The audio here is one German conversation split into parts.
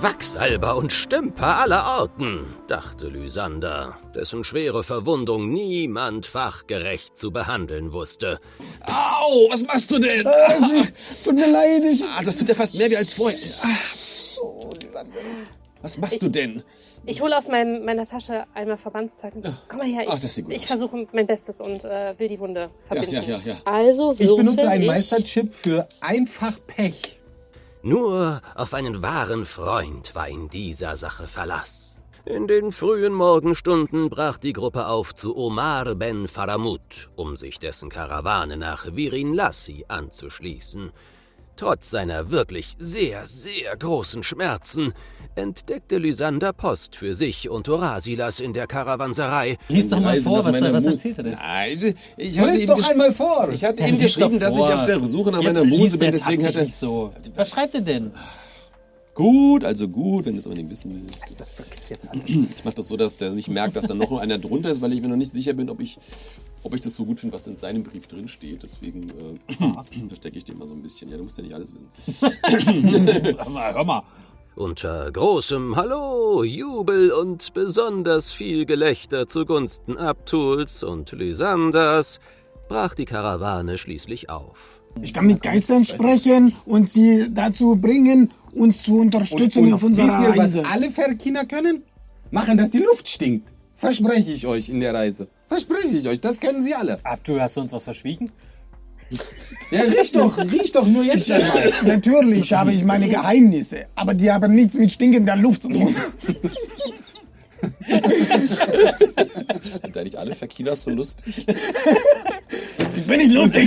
Quacksalber und Stümper aller Orten, dachte Lysander, dessen schwere Verwundung niemand fachgerecht zu behandeln wusste. Au, was machst du denn? Tut mir leid, das tut ja fast mehr wie als vorher. Lysander. Was machst du denn? Ich hole aus meiner Tasche einmal Verbandszeug. Komm mal her, ich versuche mein Bestes und will die Wunde verbinden. Ja. Also ich benutze einen Meisterchip für einfach Pech. Nur auf einen wahren Freund war in dieser Sache Verlass. In den frühen Morgenstunden brach die Gruppe auf zu Omar ben Faramut, um sich dessen Karawane nach Virin Lassi anzuschließen. Trotz seiner wirklich sehr, sehr großen Schmerzen entdeckte Lysander Post für sich und Horasilas in der Karawanserei. Lies doch mal vor, was erzählt er denn? Nein, ich hatte doch einmal vor. Ich hatte ihm geschrieben, dass ich auf der Suche nach meiner Muse bin, deswegen hat er... Nicht so. Was schreibt er denn? Gut, wenn du es unbedingt wissen willst. Also wirklich jetzt. Ich mache das so, dass der nicht merkt, dass da noch einer drunter ist, weil ich mir noch nicht sicher bin, ob ich das so gut finde, was in seinem Brief drin steht. Deswegen verstecke ich den mal so ein bisschen. Ja, du musst ja nicht alles wissen. Hör mal. Unter großem Hallo, Jubel und besonders viel Gelächter zugunsten Abtuls und Lysanders brach die Karawane schließlich auf. Ich kann mit Geistern sprechen und sie dazu bringen, uns zu unterstützen auf unserer Reise. Wisst ihr, was alle Verkiner können? Machen, dass die Luft stinkt. Verspreche ich euch in der Reise. Verspreche ich euch, das können sie alle. Abdul, hast du uns was verschwiegen? Ja, riech doch nur jetzt einmal. Natürlich habe ich meine Geheimnisse, aber die haben nichts mit stinkender Luft zu tun. Sind da nicht alle Verkiners so lustig? Ich bin nicht lustig.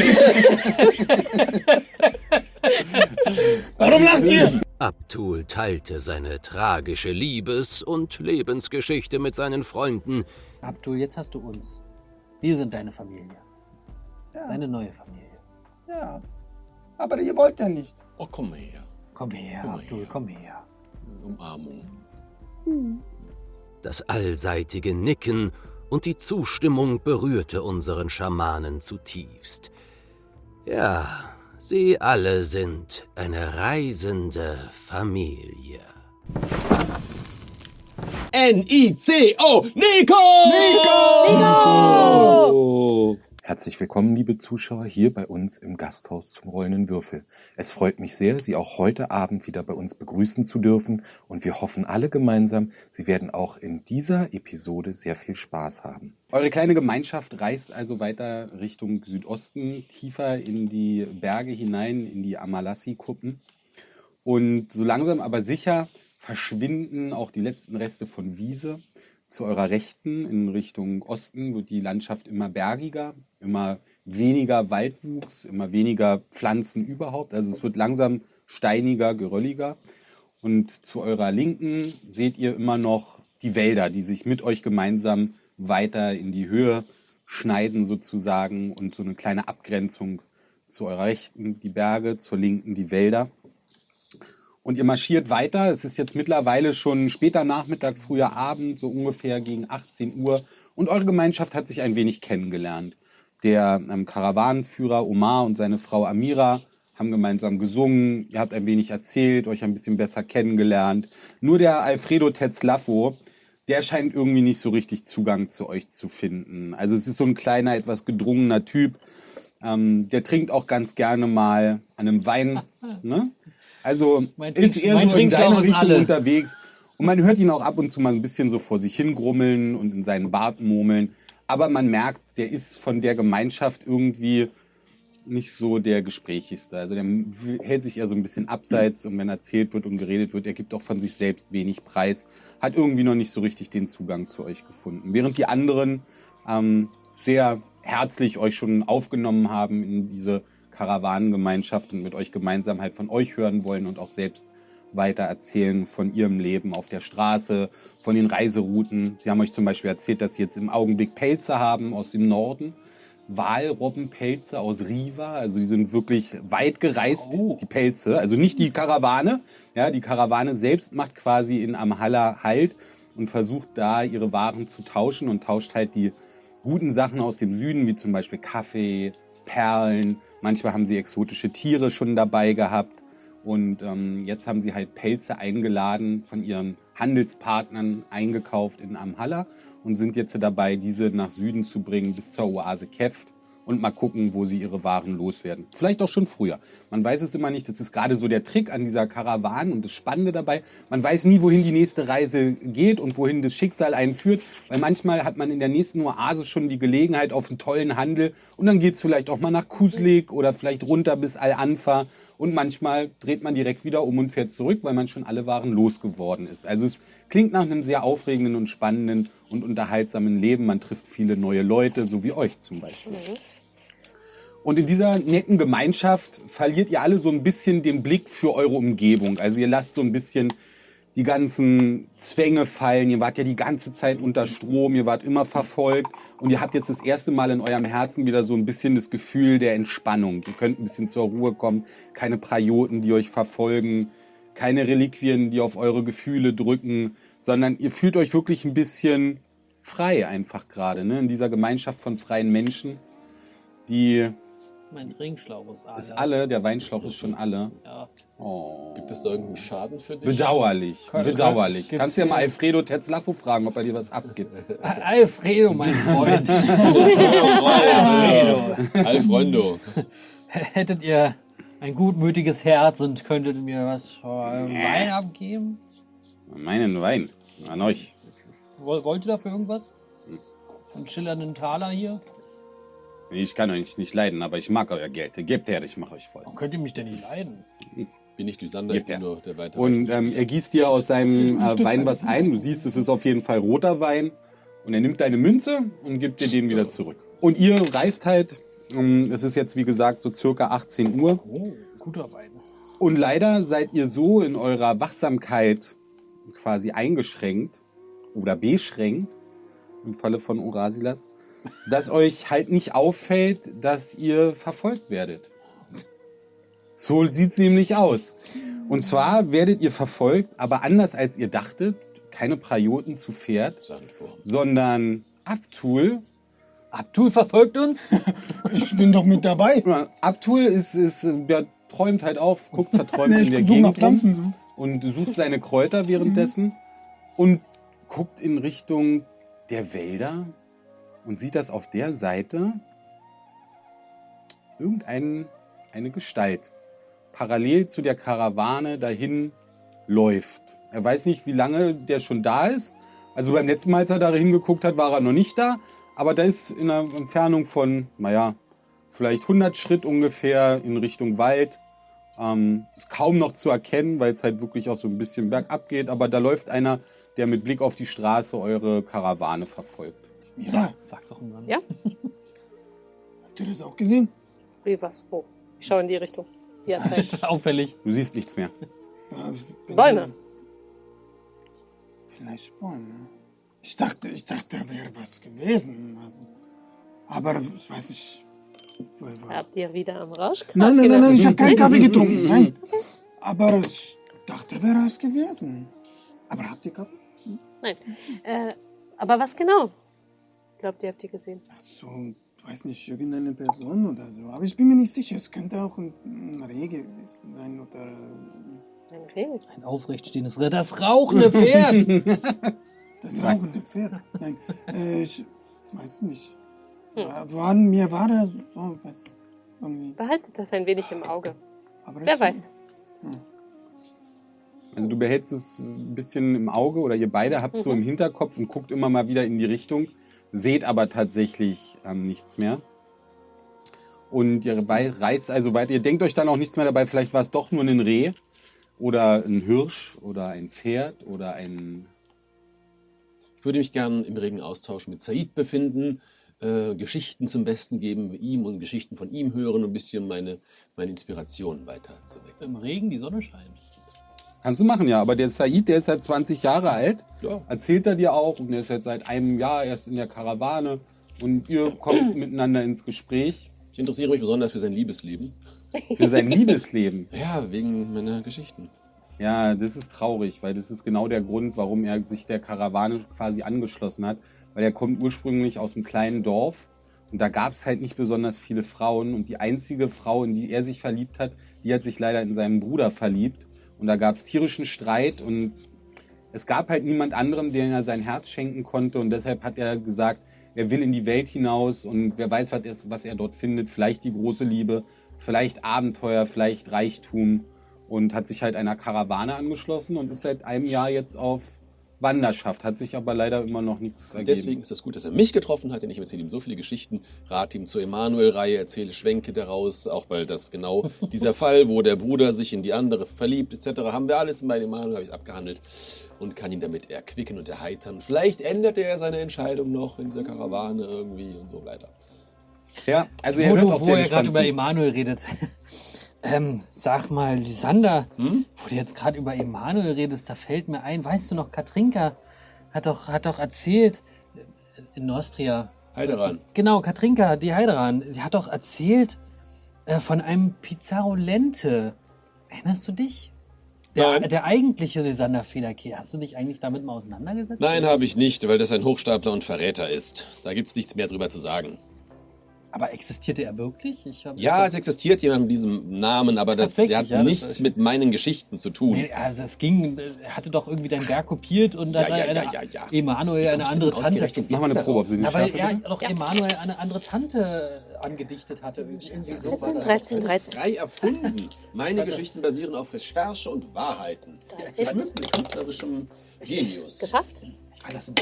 Warum lacht ihr? Abdul teilte seine tragische Liebes- und Lebensgeschichte mit seinen Freunden. Abdul, jetzt hast du uns. Wir sind deine Familie. Ja. Deine neue Familie. Ja, aber ihr wollt ja nicht. Oh, komm mal her. Komm her, Abdul, komm her. Umarmung. Das allseitige Nicken und die Zustimmung berührte unseren Schamanen zutiefst. Ja, sie alle sind eine reisende Familie. N-I-C-O! Nico! Nico! Herzlich willkommen, liebe Zuschauer, hier bei uns im Gasthaus zum Rollenden Würfel. Es freut mich sehr, Sie auch heute Abend wieder bei uns begrüßen zu dürfen und wir hoffen alle gemeinsam, Sie werden auch in dieser Episode sehr viel Spaß haben. Eure kleine Gemeinschaft reist also weiter Richtung Südosten, tiefer in die Berge hinein, in die Amalassi-Kuppen. Und so langsam aber sicher verschwinden auch die letzten Reste von Wiese. Zu eurer Rechten in Richtung Osten wird die Landschaft immer bergiger, immer weniger Waldwuchs, immer weniger Pflanzen überhaupt. Also es wird langsam steiniger, gerölliger. Und zu eurer Linken seht ihr immer noch die Wälder, die sich mit euch gemeinsam weiter in die Höhe schneiden sozusagen und so eine kleine Abgrenzung zu eurer Rechten die Berge, zur Linken die Wälder. Und ihr marschiert weiter. Es ist jetzt mittlerweile schon später Nachmittag, früher Abend, so ungefähr gegen 18 Uhr. Und eure Gemeinschaft hat sich ein wenig kennengelernt. Der Karawanenführer Omar und seine Frau Amira haben gemeinsam gesungen. Ihr habt ein wenig erzählt, euch ein bisschen besser kennengelernt. Nur der Alfredo Tetzlaffo, der scheint irgendwie nicht so richtig Zugang zu euch zu finden. Also es ist so ein kleiner, etwas gedrungener Typ. Der trinkt auch ganz gerne mal an einem Wein, ne? Also ist eher so in seine Richtung unterwegs. Und man hört ihn auch ab und zu mal ein bisschen so vor sich hingrummeln und in seinen Bart murmeln. Aber man merkt, der ist von der Gemeinschaft irgendwie nicht so der Gesprächigste. Also der hält sich eher so ein bisschen abseits und wenn erzählt wird und geredet wird, er gibt auch von sich selbst wenig Preis. Hat irgendwie noch nicht so richtig den Zugang zu euch gefunden. Während die anderen sehr herzlich euch schon aufgenommen haben in diese Karawanengemeinschaft und mit euch gemeinsam halt von euch hören wollen und auch selbst weiter erzählen von ihrem Leben auf der Straße, von den Reiserouten. Sie haben euch zum Beispiel erzählt, dass sie jetzt im Augenblick Pelze haben aus dem Norden. Walrobbenpelze aus Riva, also die sind wirklich weit gereist, die Pelze, also nicht die Karawane. Ja, die Karawane selbst macht quasi in Amhalla Halt und versucht da ihre Waren zu tauschen und tauscht halt die guten Sachen aus dem Süden, wie zum Beispiel Kaffee, Perlen. Manchmal haben sie exotische Tiere schon dabei gehabt Und jetzt haben sie halt Pelze eingeladen von ihren Handelspartnern eingekauft in Amhalla und sind jetzt dabei, diese nach Süden zu bringen bis zur Oase Keft und mal gucken, wo sie ihre Waren loswerden. Vielleicht auch schon früher. Man weiß es immer nicht. Das ist gerade so der Trick an dieser Karawane und das Spannende dabei. Man weiß nie, wohin die nächste Reise geht und wohin das Schicksal einen führt, weil manchmal hat man in der nächsten Oase schon die Gelegenheit auf einen tollen Handel und dann geht's vielleicht auch mal nach Kuslik oder vielleicht runter bis Al-Anfa und manchmal dreht man direkt wieder um und fährt zurück, weil man schon alle Waren losgeworden ist. Also es klingt nach einem sehr aufregenden und spannenden und unterhaltsamen Leben. Man trifft viele neue Leute, so wie euch zum Beispiel. Und in dieser netten Gemeinschaft verliert ihr alle so ein bisschen den Blick für eure Umgebung. Also ihr lasst so ein bisschen die ganzen Zwänge fallen. Ihr wart ja die ganze Zeit unter Strom, ihr wart immer verfolgt. Und ihr habt jetzt das erste Mal in eurem Herzen wieder so ein bisschen das Gefühl der Entspannung. Ihr könnt ein bisschen zur Ruhe kommen. Keine Prioten, die euch verfolgen. Keine Reliquien, die auf eure Gefühle drücken. Sondern ihr fühlt euch wirklich ein bisschen frei einfach gerade, ne? In dieser Gemeinschaft von freien Menschen, die... Mein Trinkschlauch ist alle. Ist alle? Der Weinschlauch ist schon alle? Ja. Oh. Gibt es da irgendeinen Schaden für dich? Bedauerlich, bedauerlich. Gibt's Kannst du ja mal Alfredo Tetzlaffo fragen, ob er dir was abgibt. Alfredo, mein Freund. Alfredo. Hättet ihr ein gutmütiges Herz und könntet mir was von Wein abgeben? Meinen Wein. An euch. Wollt ihr dafür irgendwas? Einen schillernden Taler hier? Ich kann euch nicht leiden, aber ich mag euer Geld. Gebt her, ich mache euch voll. Warum könnt ihr mich denn nicht leiden? Bin nicht Lysander, ich bin nur der weitere. Und er gießt dir aus seinem Wein was ein. Du siehst, es ist auf jeden Fall roter Wein. Und er nimmt deine Münze und gibt dir den wieder zurück. Und ihr reist halt, es ist jetzt wie gesagt so circa 18 Uhr. Oh, guter Wein. Und leider seid ihr so in eurer Wachsamkeit quasi eingeschränkt oder beschränkt, im Falle von Orasilas, dass euch halt nicht auffällt, dass ihr verfolgt werdet. So sieht's nämlich aus. Und zwar werdet ihr verfolgt, aber anders als ihr dachtet, keine Prioten zu Pferd, sondern Abtul. Abtul verfolgt uns? Ich bin doch mit dabei. Abtul der träumt halt auf, guckt verträumt in der suche nach Gegend rum Pflanzen. und sucht seine Kräuter währenddessen und guckt in Richtung der Wälder und sieht, dass auf der Seite irgendeine Gestalt parallel zu der Karawane dahin läuft. Er weiß nicht, wie lange der schon da ist. Also beim letzten Mal, als er da hingeguckt hat, war er noch nicht da. Aber da ist in einer Entfernung von, vielleicht 100 Schritt ungefähr in Richtung Wald. Ist kaum noch zu erkennen, weil es halt wirklich auch so ein bisschen bergab geht. Aber da läuft einer, der mit Blick auf die Straße eure Karawane verfolgt. Ja, Sag's doch irgendwann. Ja? habt ihr das auch gesehen? Wie was? Wo? Ich schaue in die Richtung. Ja, Zeit. Auffällig. Du siehst nichts mehr. Ja, ich bin- Bäume. Vielleicht Bäume. Ich dachte, da wäre was gewesen. Aber ich weiß nicht. Habt ihr wieder am Rausch? Nein, ich habe keinen Kaffee getrunken. Nein. Aber ich dachte, wäre was gewesen. Aber habt ihr Kaffee? Nein. Aber was genau? Glaubt ihr, habt ihr gesehen? Ach so, weiß nicht, irgendeine Person oder so. Aber ich bin mir nicht sicher. Es könnte auch ein Reh gewesen sein oder... Ein Reh. Ein aufrechtstehendes Ritter, das rauchende Pferd. Das rauchende Pferd. Nein, ich weiß nicht. Mir war das so was irgendwie. Behaltet das ein wenig im Auge. Aber Wer ich- weiß. Also du behältst es ein bisschen im Auge oder ihr beide habt so im Hinterkopf und guckt immer mal wieder in die Richtung, seht aber tatsächlich nichts mehr. Und ihr reist also weiter. Ihr denkt euch dann auch nichts mehr dabei, vielleicht war es doch nur ein Reh oder ein Hirsch oder ein Pferd oder ein... Ich würde mich gern im regen Austausch mit Said befinden, Geschichten zum Besten geben ihm und Geschichten von ihm hören und ein bisschen meine Inspiration weiterzuwecken. Im Regen, die Sonne scheint. Kannst du machen, ja. Aber der Said, der ist seit 20 Jahre alt. Ja. Erzählt er dir auch. Und der ist jetzt seit einem Jahr erst in der Karawane. Und ihr kommt miteinander ins Gespräch. Ich interessiere mich besonders für sein Liebesleben. Für sein Liebesleben. Ja, wegen meiner Geschichten. Ja, das ist traurig, weil das ist genau der Grund, warum er sich der Karawane quasi angeschlossen hat. Weil er kommt ursprünglich aus einem kleinen Dorf Und da gab es halt nicht besonders viele Frauen. Und die einzige Frau, in die er sich verliebt hat, die hat sich leider in seinen Bruder verliebt. Und da gab es tierischen Streit. Und es gab halt niemand anderem, dem er sein Herz schenken konnte. Und deshalb hat er gesagt, er will in die Welt hinaus. Und wer weiß, was er dort findet. Vielleicht die große Liebe, vielleicht Abenteuer, vielleicht Reichtum. Und hat sich halt einer Karawane angeschlossen und ist seit einem Jahr jetzt auf Wanderschaft, hat sich aber leider immer noch nichts ergeben. Deswegen ist es gut, dass er mich getroffen hat, denn ich erzähle ihm so viele Geschichten, rate ihm zur Emanuel-Reihe, erzähle Schwänke daraus, auch weil das genau dieser Fall, wo der Bruder sich in die andere verliebt etc., haben wir alles bei Emanuel, habe ich es abgehandelt und kann ihn damit erquicken und erheitern. Vielleicht ändert er seine Entscheidung noch in dieser Karawane irgendwie und so weiter. Ja, also wo er gerade über Emanuel redet. Sag mal, Lysander, wo du jetzt gerade über Emanuel redest, da fällt mir ein, weißt du noch, Katrinka hat doch erzählt, in Nostria. Heideran. Genau, Katrinka, die Heideran, sie hat doch erzählt von einem Pizarro Lente. Erinnerst du dich? Der eigentliche Lysander Federkeh. Hast du dich eigentlich damit mal auseinandergesetzt? Nein, habe ich nicht, weil das ein Hochstapler und Verräter ist. Da gibt's nichts mehr drüber zu sagen. Aber existierte er wirklich? Ja, es existiert jemand mit diesem Namen, aber der hat nichts mit meinen Geschichten zu tun. Nee, also er hatte doch irgendwie deinen Berg kopiert und hat Emanuel eine andere Tante. Mach mal eine Probe auf Sinne. Weil er doch Emanuel eine andere Tante angedichtet hatte. Irgendwie so 13. Frei erfunden. Meine Geschichten basieren auf Recherche und Wahrheiten. Sie schmücken mit künstlerischem Genius. Geschafft? Ich fand das in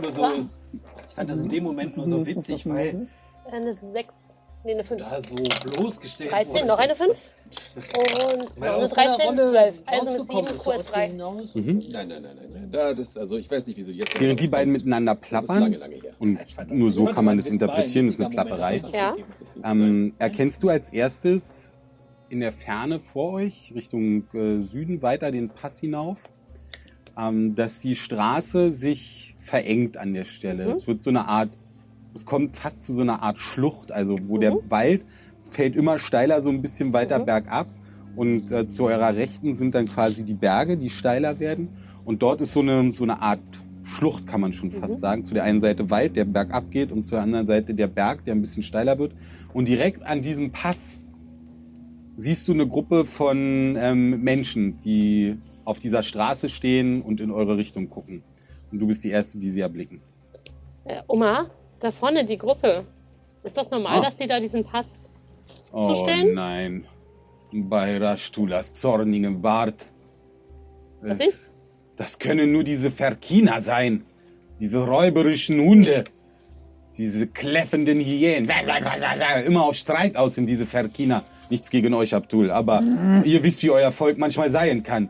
dem Moment nur so witzig, weil... Eine 6, nee, eine 5. Da so bloßgestellt 13, noch eine 5. Und noch eine 13, 12. Also mit 7 QS3. Nein. Also ich weiß nicht, wieso jetzt... Während die beiden miteinander plappern, lange her. Und nur so kann man das interpretieren, das ist eine Plapperei. Ja. Erkennst du als erstes in der Ferne vor euch, Richtung Süden weiter den Pass hinauf, dass die Straße sich verengt an der Stelle. Es wird so eine Art... Es kommt fast zu so einer Art Schlucht, also wo der Wald fällt immer steiler so ein bisschen weiter bergab und zu eurer Rechten sind dann quasi die Berge, die steiler werden und dort ist so eine Art Schlucht, kann man schon fast sagen. Zu der einen Seite Wald, der bergab geht und zur anderen Seite der Berg, der ein bisschen steiler wird und direkt an diesem Pass siehst du eine Gruppe von Menschen, die auf dieser Straße stehen und in eure Richtung gucken und du bist die Erste, die sie erblicken. Oma? Da vorne die Gruppe. Ist das normal, dass die da diesen Pass zustellen? Oh nein. Bayrastulas zornigen Bart. Was ist? Das können nur diese Verkina sein. Diese räuberischen Hunde. Diese kläffenden Hyänen. Immer auf Streit aus sind diese Verkina. Nichts gegen euch, Abdul, aber ihr wisst, wie euer Volk manchmal sein kann.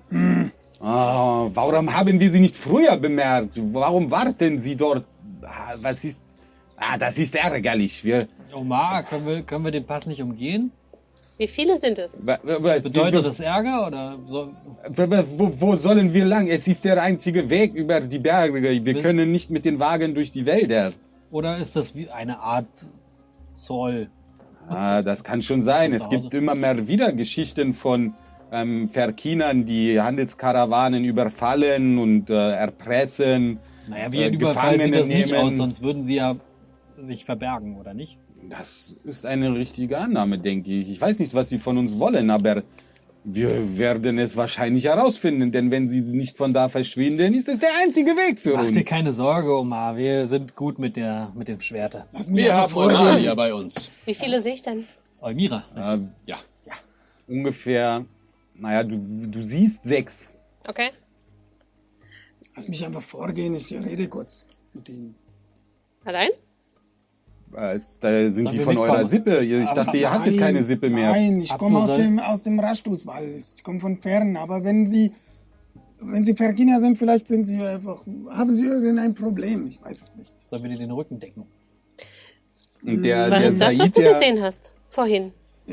Warum haben wir sie nicht früher bemerkt? Warum warten sie dort? Was ist... das ist ärgerlich. Omar, können wir den Pass nicht umgehen? Wie viele sind es? Bedeutet das Ärger oder so? Wo sollen wir lang? Es ist der einzige Weg über die Berge. Wir können nicht mit den Wagen durch die Wälder. Oder ist das wie eine Art Zoll? Das kann schon sein. Es gibt immer mehr wieder Geschichten von Verkinern, die Handelskarawanen überfallen und erpressen. Naja, wie ein Überfall sieht das nicht aus, sonst würden sie ja sich verbergen, oder nicht? Das ist eine richtige Annahme, denke ich. Ich weiß nicht, was sie von uns wollen, aber wir werden es wahrscheinlich herausfinden, denn wenn sie nicht von da verschwinden, ist es der einzige Weg für uns. Mach dir keine Sorge, Omar, wir sind gut mit dem Schwerte. Wir haben Eulalia bei uns. Wie viele sehe ich denn? Eumira. Ja. Ungefähr, du siehst 6. Okay. Lass mich einfach vorgehen, ich rede kurz mit ihnen. Allein? Da sind die von eurer Sippe. Ich dachte, ihr hattet keine Sippe mehr. Nein, ich komme aus dem Raschtuswald. Ich komme von fern. Aber wenn Sie Verkina sind, vielleicht haben Sie irgendein Problem. Ich weiß es nicht. Sollen wir dir den Rücken decken? Und der was Said, du gesehen hast, vorhin.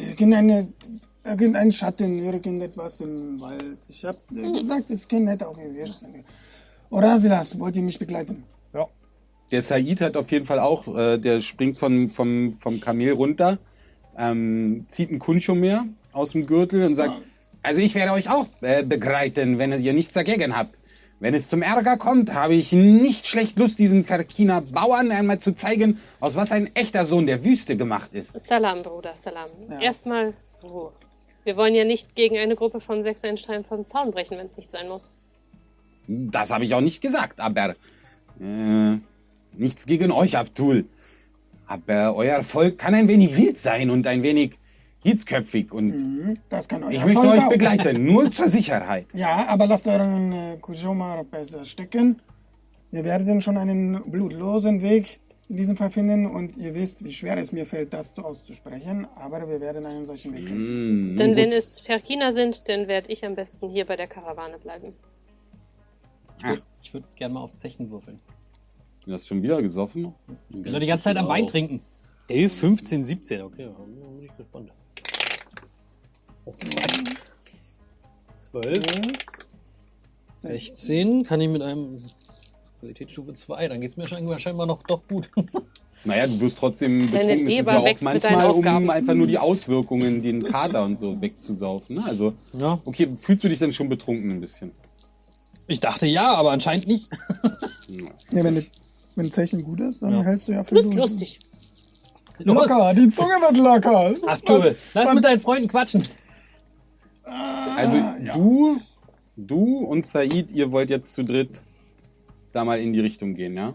Irgendein Schatten, irgendetwas im Wald. Ich habe gesagt, es könnte auch ein Hirsch sein. Orasilas, wollt ihr mich begleiten? Ja. Der Said hat auf jeden Fall auch, der springt vom Kamel runter, zieht ein Kunchomer aus dem Gürtel und sagt, also ich werde euch auch begleiten, wenn ihr nichts dagegen habt. Wenn es zum Ärger kommt, habe ich nicht schlecht Lust, diesen Ferkiner Bauern einmal zu zeigen, aus was ein echter Sohn der Wüste gemacht ist. Salam, Bruder, Salam. Ja. Erstmal Ruhe. Wir wollen ja nicht gegen eine Gruppe von 6 einen Stein vom Zaun brechen, wenn es nicht sein muss. Das habe ich auch nicht gesagt, aber nichts gegen euch, Abdul. Aber euer Volk kann ein wenig wild sein und ein wenig hitzköpfig und das kann euer ich möchte Volk euch auch. begleiten, nur zur Sicherheit. Ja, aber lasst euren Kujomar besser stecken. Wir werden schon einen blutlosen Weg in diesem Fall finden und ihr wisst, wie schwer es mir fällt, das so auszusprechen, aber wir werden einen solchen Weg finden. Denn wenn es Ferkiner sind, dann werde ich am besten hier bei der Karawane bleiben. Ich würde gerne mal auf Zechen würfeln. Du hast schon wieder gesoffen? Ich will doch die ganze Zeit am Wein trinken. 11, 15, 17. Okay, da bin ich gespannt. 12. 16 kann ich mit einem Qualitätsstufe 2. Dann geht es mir scheinbar noch doch gut. Naja, du wirst trotzdem Deine betrunken. Es ist Leber ja auch wächst mit deinen manchmal, um Aufgaben. einfach nur die Auswirkungen, den Kater und so wegzusaufen. Ne? Also, Ja. okay, fühlst du dich dann schon betrunken ein bisschen? Ich dachte ja, aber anscheinend nicht. Ja, wenn Zechen gut ist, dann hältst du ja für Du bist lustig. Locker, die Zunge wird locker. Abdul, lass mit deinen Freunden quatschen. Also du und Said, ihr wollt jetzt zu dritt da mal in die Richtung gehen, ja?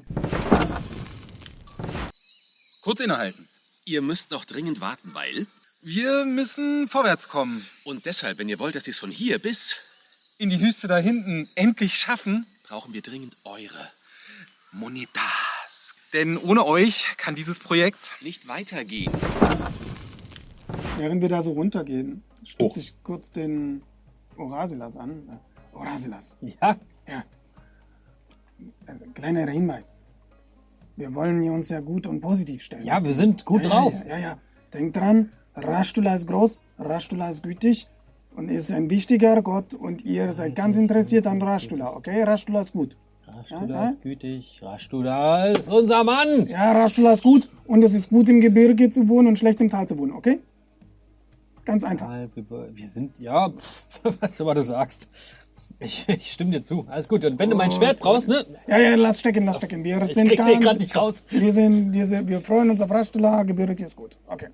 Kurz innehalten. Ihr müsst noch dringend warten, weil... Wir müssen vorwärts kommen. Und deshalb, wenn ihr wollt, dass ihr es von hier bis... In die Wüste da hinten endlich schaffen. brauchen wir dringend eure Monedas. Denn ohne euch kann dieses Projekt... Nicht weitergehen. Während wir da so runtergehen, stütze ich kurz den Orasilas an. Orasilas. Ja. Ja. Also, kleiner Hinweis. Wir wollen hier uns ja gut und positiv stellen. Ja, wir sind gut drauf. Ja. Denkt dran, Rashtula ist groß, Rashtula ist gütig und ist ein wichtiger Gott und ihr seid ganz interessiert an Rashtula, okay? Rashtula ist gut. Rashtula ist gütig. Rashtula ist unser Mann. Ja, Rashtula ist gut und es ist gut im Gebirge zu wohnen und schlecht im Tal zu wohnen, okay? Ganz einfach. Wir sind, ja, was du mal du sagst. Ich stimme dir zu. Alles gut. Und wenn du mein Schwert brauchst, ne? Ja, lass stecken. Wir Ich sind krieg's hier gerade nicht raus. Wir freuen uns auf Rashtula, Gebirge ist gut. Okay.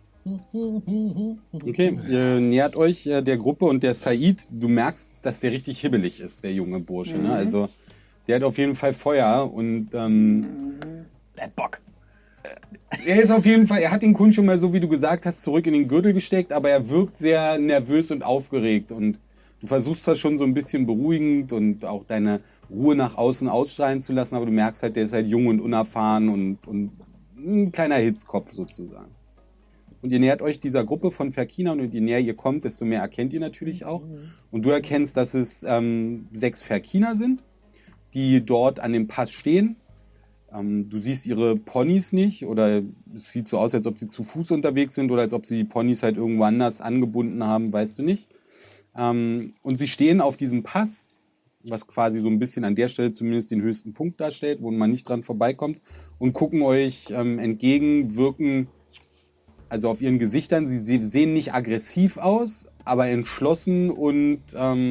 Okay, ihr nähert euch der Gruppe und der Said, du merkst, dass der richtig hibbelig ist, der junge Bursche. Ne? Also der hat auf jeden Fall Feuer und Der hat Bock. er ist auf jeden Fall, er hat den Kun schon mal, so wie du gesagt hast, zurück in den Gürtel gesteckt, aber er wirkt sehr nervös und aufgeregt und du versuchst zwar schon so ein bisschen beruhigend und auch deine Ruhe nach außen ausstrahlen zu lassen, aber du merkst halt, der ist halt jung und unerfahren und ein kleiner Hitzkopf sozusagen. Und ihr nähert euch dieser Gruppe von Ferkinern und je näher ihr kommt, desto mehr erkennt ihr natürlich auch. Und du erkennst, dass es 6 Ferkiner sind, die dort an dem Pass stehen. Du siehst ihre Ponys nicht oder es sieht so aus, als ob sie zu Fuß unterwegs sind oder als ob sie die Ponys halt irgendwo anders angebunden haben, weißt du nicht. Und sie stehen auf diesem Pass, was quasi so ein bisschen an der Stelle zumindest den höchsten Punkt darstellt, wo man nicht dran vorbeikommt und gucken euch entgegen, wirken also auf ihren Gesichtern, sie sehen nicht aggressiv aus, aber entschlossen und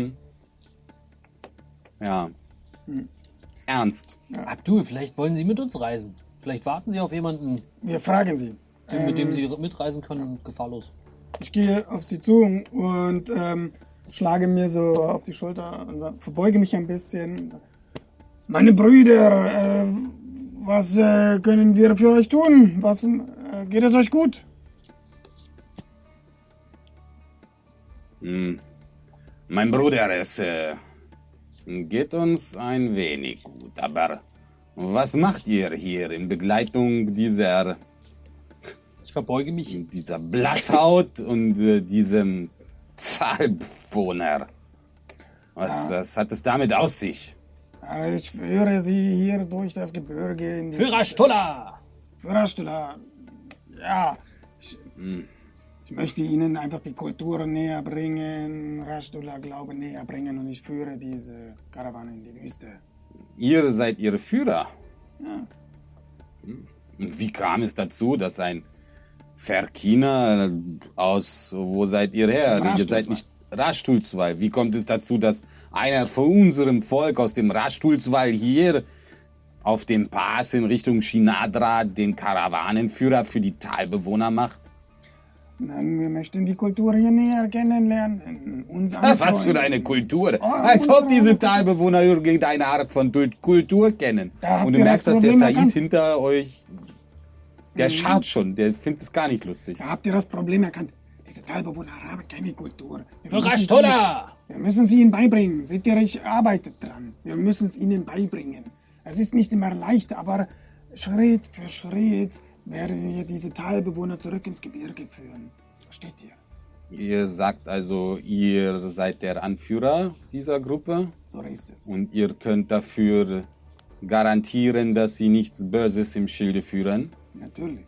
ernst. Abdul, vielleicht wollen Sie mit uns reisen. Vielleicht warten Sie auf jemanden, Wir fragen sie. mit dem Sie mitreisen können und gefahrlos. Ich gehe auf sie zu und schlage mir so auf die Schulter und verbeuge mich ein bisschen. Meine Brüder, was können wir für euch tun? Was geht es euch gut? Mein Bruder, es geht uns ein wenig gut, aber was macht ihr hier in Begleitung dieser Ich verbeuge mich. Blasshaut und diesem Zahlbewohner? Was hat es damit aus sich? Ich führe sie hier durch das Gebirge in die Führer Stulla! Rashtula. Ja, ich möchte ihnen einfach die Kultur näher bringen, Rashtula Glaube näher bringen und ich führe diese Karawane in die Wüste. Ihr seid ihre Führer? Ja. Und wie kam es dazu, dass ein Ferkiner wo seid ihr her? Ihr seid nicht Raschdulswall. Wie kommt es dazu, dass einer von unserem Volk aus dem Raschdulswall hier auf dem Pass in Richtung Shinadra den Karawanenführer für die Talbewohner macht? Nein, wir möchten die Kultur hier näher kennenlernen. Was für eine Kultur! Als ob diese Talbewohner irgendeine Art von Kultur kennen. Und du merkst, dass der Said hinter euch, der schaut schon, der findet es gar nicht lustig. Da habt ihr das Problem erkannt. Diese Talbewohner haben keine Kultur. Für Raschtolla! Wir müssen sie ihnen beibringen. Seht ihr, ich arbeite dran. Wir müssen es ihnen beibringen. Es ist nicht immer leicht, aber Schritt für Schritt werden wir diese Talbewohner zurück ins Gebirge führen. Versteht ihr? Ihr sagt also, ihr seid der Anführer dieser Gruppe? So ist es. Und ihr könnt dafür garantieren, dass sie nichts Böses im Schilde führen? Natürlich.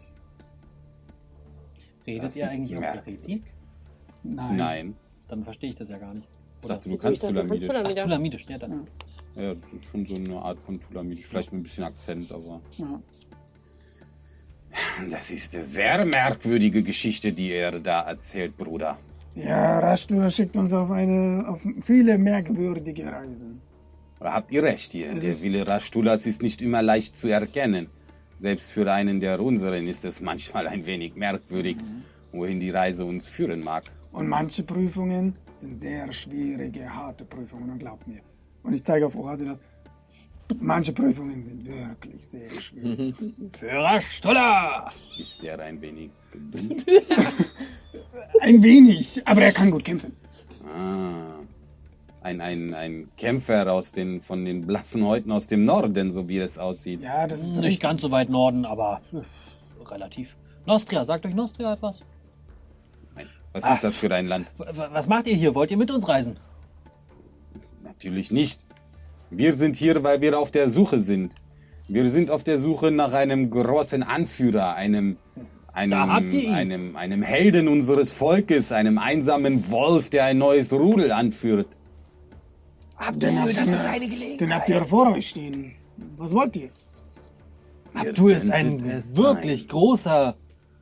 Redet ihr eigentlich auf Geretik? Nein. Dann verstehe ich das ja gar nicht. Ich dachte, du kannst Tulamidisch. Ach, Tulamidisch, ja dann. Ja, das ist schon so eine Art von Tulamidisch. Vielleicht mit ein bisschen Akzent, aber... Ja. Das ist eine sehr merkwürdige Geschichte, die er da erzählt, Bruder. Ja, Raschtolla schickt uns auf viele merkwürdige Reisen. Da habt ihr recht hier. Der Wille Raschtullas ist nicht immer leicht zu erkennen. Selbst für einen der unseren ist es manchmal ein wenig merkwürdig, wohin die Reise uns führen mag. Und manche Prüfungen sind sehr schwierige, harte Prüfungen, und glaubt mir. Und ich zeige auf Oasilas, manche Prüfungen sind wirklich sehr schwierig. Für Raschtolla! Ist er ein wenig dumm? Ein wenig, aber er kann gut kämpfen. Ein Kämpfer von den blassen Häuten aus dem Norden, so wie es aussieht. Ja, das ist nicht ganz so weit Norden, aber relativ. Nostria, sagt euch Nostria etwas? Nein. Was ist das für ein Land? Was macht ihr hier? Wollt ihr mit uns reisen? Natürlich nicht. Wir sind hier, weil wir auf der Suche sind. Wir sind auf der Suche nach einem großen Anführer, einem Helden unseres Volkes, einem einsamen Wolf, der ein neues Rudel anführt. Das ist deine Gelegenheit. Den habt ihr vor euch stehen. Was wollt ihr? Abdul ist ein wirklich großer...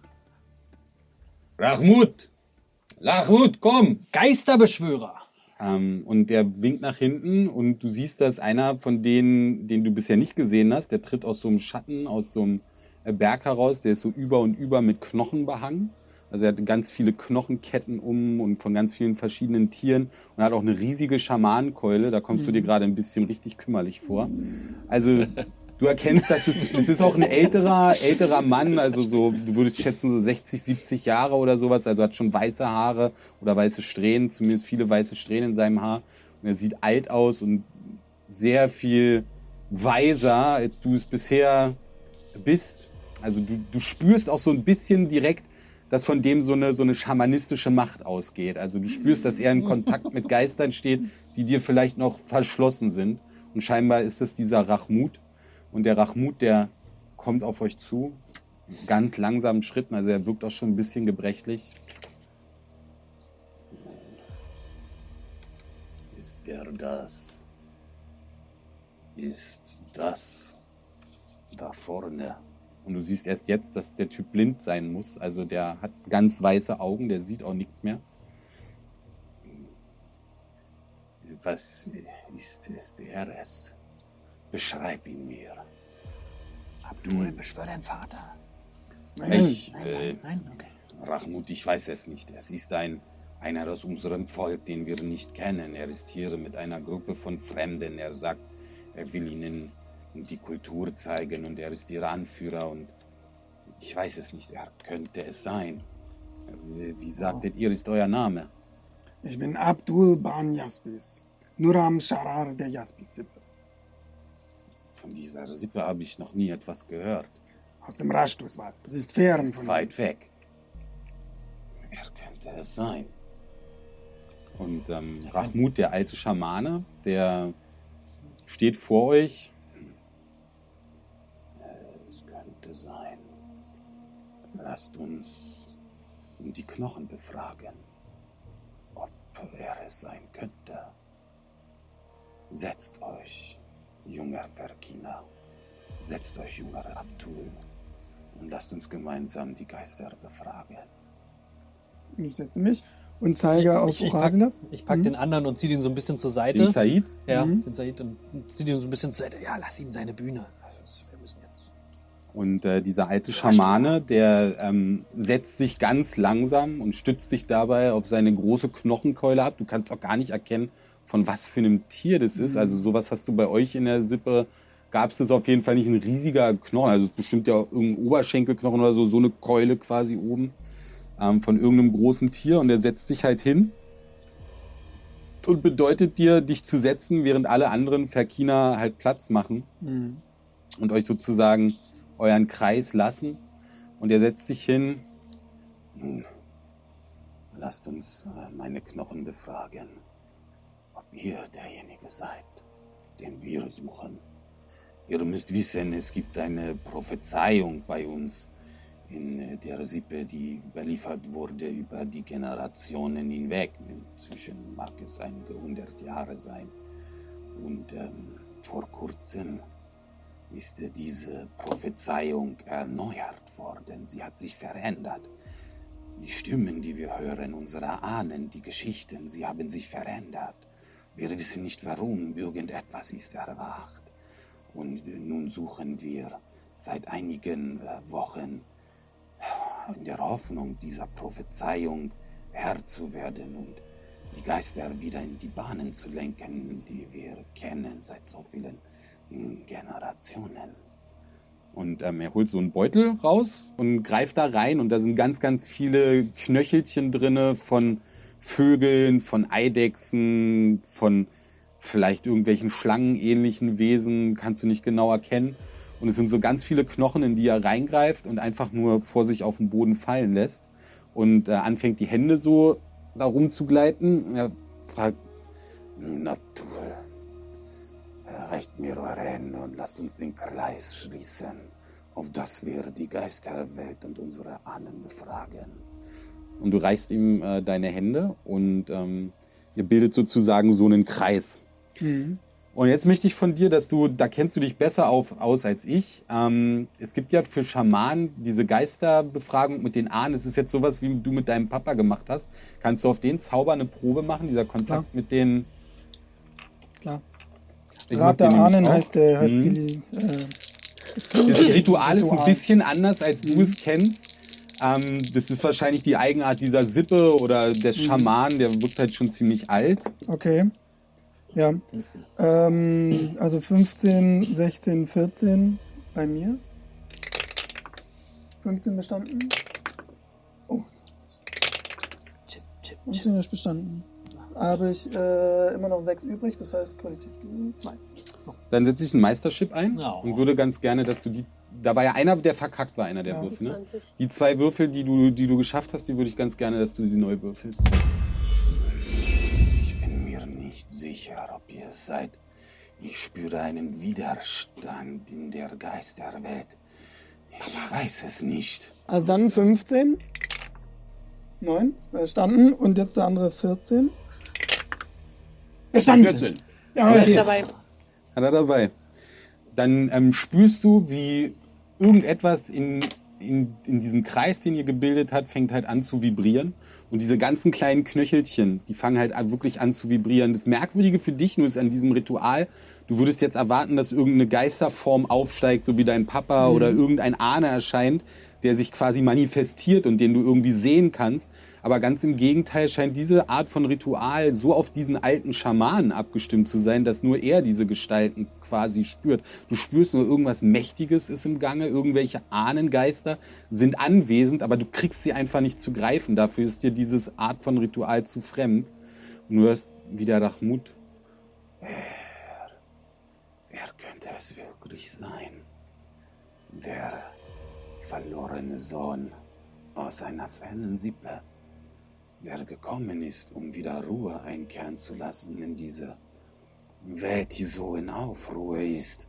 Rahmut, komm! Geisterbeschwörer. Und der winkt nach hinten und du siehst, dass einer von denen, den du bisher nicht gesehen hast, der tritt aus so einem Schatten, aus so einem Berg heraus, der ist so über und über mit Knochen behangen. Also er hat ganz viele Knochenketten und von ganz vielen verschiedenen Tieren und hat auch eine riesige Schamanenkeule. Da kommst du dir gerade ein bisschen richtig kümmerlich vor. Also du erkennst, dass es ist auch ein älterer Mann, also so, du würdest schätzen so 60, 70 Jahre oder sowas, also hat schon weiße Haare oder weiße Strähnen, zumindest viele weiße Strähnen in seinem Haar. Und er sieht alt aus und sehr viel weiser, als du es bisher bist. Also du spürst auch so ein bisschen direkt, dass von dem so eine schamanistische Macht ausgeht. Also du spürst, dass er in Kontakt mit Geistern steht, die dir vielleicht noch verschlossen sind. Und scheinbar ist es dieser Rahmut. Und der Rahmut, der kommt auf euch zu, ganz langsamen Schritten. Also er wirkt auch schon ein bisschen gebrechlich. Ist das da vorne? Und du siehst erst jetzt, dass der Typ blind sein muss. Also der hat ganz weiße Augen, der sieht auch nichts mehr. Was ist es? Beschreib ihn mir. Abdul, beschwör deinen Vater. Nein, Okay. Rahmut, ich weiß es nicht. Es ist einer aus unserem Volk, den wir nicht kennen. Er ist hier mit einer Gruppe von Fremden. Er sagt, er will ihnen die Kultur zeigen und er ist ihr Anführer und ich weiß es nicht, er könnte es sein. Wie sagtet ihr, ist euer Name? Ich bin Abdul Ban Jaspis, Nuram Sharar der Jaspis-Sippe. Von dieser Sippe habe ich noch nie etwas gehört. Aus dem Raschtuswald. Es ist fern von weit weg. Er könnte es sein. Und Rahmut, der alte Schamane, der steht vor euch. Es könnte sein. Lasst uns die Knochen befragen, ob er es sein könnte. Setzt euch, junger Verkina. Setzt euch, junger Abdul. Und lasst uns gemeinsam die Geister befragen. Ich setze mich und zeige auf Urasinas. Ich pack den anderen und zieh den so ein bisschen zur Seite. Den Said? Ja, den Said und zieh den so ein bisschen zur Seite. Ja, lass ihm seine Bühne. Wir müssen jetzt... Und dieser alte Schamane, der setzt sich ganz langsam und stützt sich dabei auf seine große Knochenkeule ab. Du kannst auch gar nicht erkennen, von was für einem Tier das ist. Also sowas hast du bei euch in der Sippe, gab es das auf jeden Fall nicht, ein riesiger Knochen. Also es ist bestimmt ja irgendein Oberschenkelknochen oder so eine Keule quasi oben von irgendeinem großen Tier. Und der setzt sich halt hin und bedeutet dir, dich zu setzen, während alle anderen Verkina halt Platz machen und euch sozusagen euren Kreis lassen. Und er setzt sich hin. Nun, lasst uns meine Knochen befragen, ob ihr derjenige seid, den wir suchen. Ihr müsst wissen, es gibt eine Prophezeiung bei uns in der Sippe, die überliefert wurde über die Generationen hinweg. Inzwischen mag es einige 100 Jahre sein. Und vor kurzem ist diese Prophezeiung erneuert worden. Sie hat sich verändert. Die Stimmen, die wir hören, unsere Ahnen, die Geschichten, sie haben sich verändert. Wir wissen nicht warum, irgendetwas ist erwacht. Und nun suchen wir seit einigen Wochen in der Hoffnung, dieser Prophezeiung Herr zu werden und die Geister wieder in die Bahnen zu lenken, die wir kennen seit so vielen Generationen. Und er holt so einen Beutel raus und greift da rein und da sind ganz, ganz viele Knöchelchen drinne von Vögeln, von Eidechsen, von vielleicht irgendwelchen schlangenähnlichen Wesen, kannst du nicht genau erkennen. Und es sind so ganz viele Knochen, in die er reingreift und einfach nur vor sich auf den Boden fallen lässt und anfängt die Hände so da rumzugleiten. Und er fragt, Natur, reicht mir eure Hände und lasst uns den Kreis schließen, auf das wir die Geisterwelt und unsere Ahnen befragen. Und du reichst ihm deine Hände und ihr bildet sozusagen so einen Kreis. Und jetzt möchte ich von dir, da kennst du dich besser aus als ich. Es gibt ja für Schamanen diese Geisterbefragung mit den Ahnen. Es ist jetzt sowas, wie du mit deinem Papa gemacht hast. Kannst du auf den Zauber eine Probe machen, dieser Kontakt mit den... Klar. Rat der Ahnen heißt die... Das Ritual ist ein bisschen anders, als du es kennst. Das ist wahrscheinlich die Eigenart dieser Sippe oder des Schamanen, der wirkt halt schon ziemlich alt. Okay. Ja. Also 15, 16, 14 bei mir. 15 bestanden. Oh, 20. 15 ist bestanden. Habe ich immer noch 6 übrig, das heißt Qualitätsstufe 2. Dann setze ich einen Meistership ein und würde ganz gerne, dass du die... Da war ja einer, der verkackt war, einer der Würfel. Ne? Die 2 Würfel, die du geschafft hast, die würde ich ganz gerne, dass du die neu würfelst. Ich bin mir nicht sicher, ob ihr es seid. Ich spüre einen Widerstand in der Geisterwelt. Ich weiß es nicht. Also dann 15. 9 ist bestanden. Und jetzt der andere 14. Bestanden. 14. Ja, Okay. Dabei. Hat er dabei. Dann spürst du, wie irgendetwas in diesem Kreis, den ihr gebildet habt, fängt halt an zu vibrieren. Und diese ganzen kleinen Knöchelchen, die fangen halt wirklich an zu vibrieren. Das Merkwürdige für dich nur ist an diesem Ritual, du würdest jetzt erwarten, dass irgendeine Geisterform aufsteigt, so wie dein Papa oder irgendein Ahne erscheint, der sich quasi manifestiert und den du irgendwie sehen kannst. Aber ganz im Gegenteil scheint diese Art von Ritual so auf diesen alten Schamanen abgestimmt zu sein, dass nur er diese Gestalten quasi spürt. Du spürst nur, irgendwas Mächtiges ist im Gange, irgendwelche Ahnengeister sind anwesend, aber du kriegst sie einfach nicht zu greifen. Dafür ist dir diese Art von Ritual zu fremd. Und du hörst wieder Rachmut. Wer könnte es wirklich sein? Der verlorene Sohn aus einer fernen Sippe, der gekommen ist, um wieder Ruhe einkehren zu lassen in diese Welt, die so in Aufruhr ist.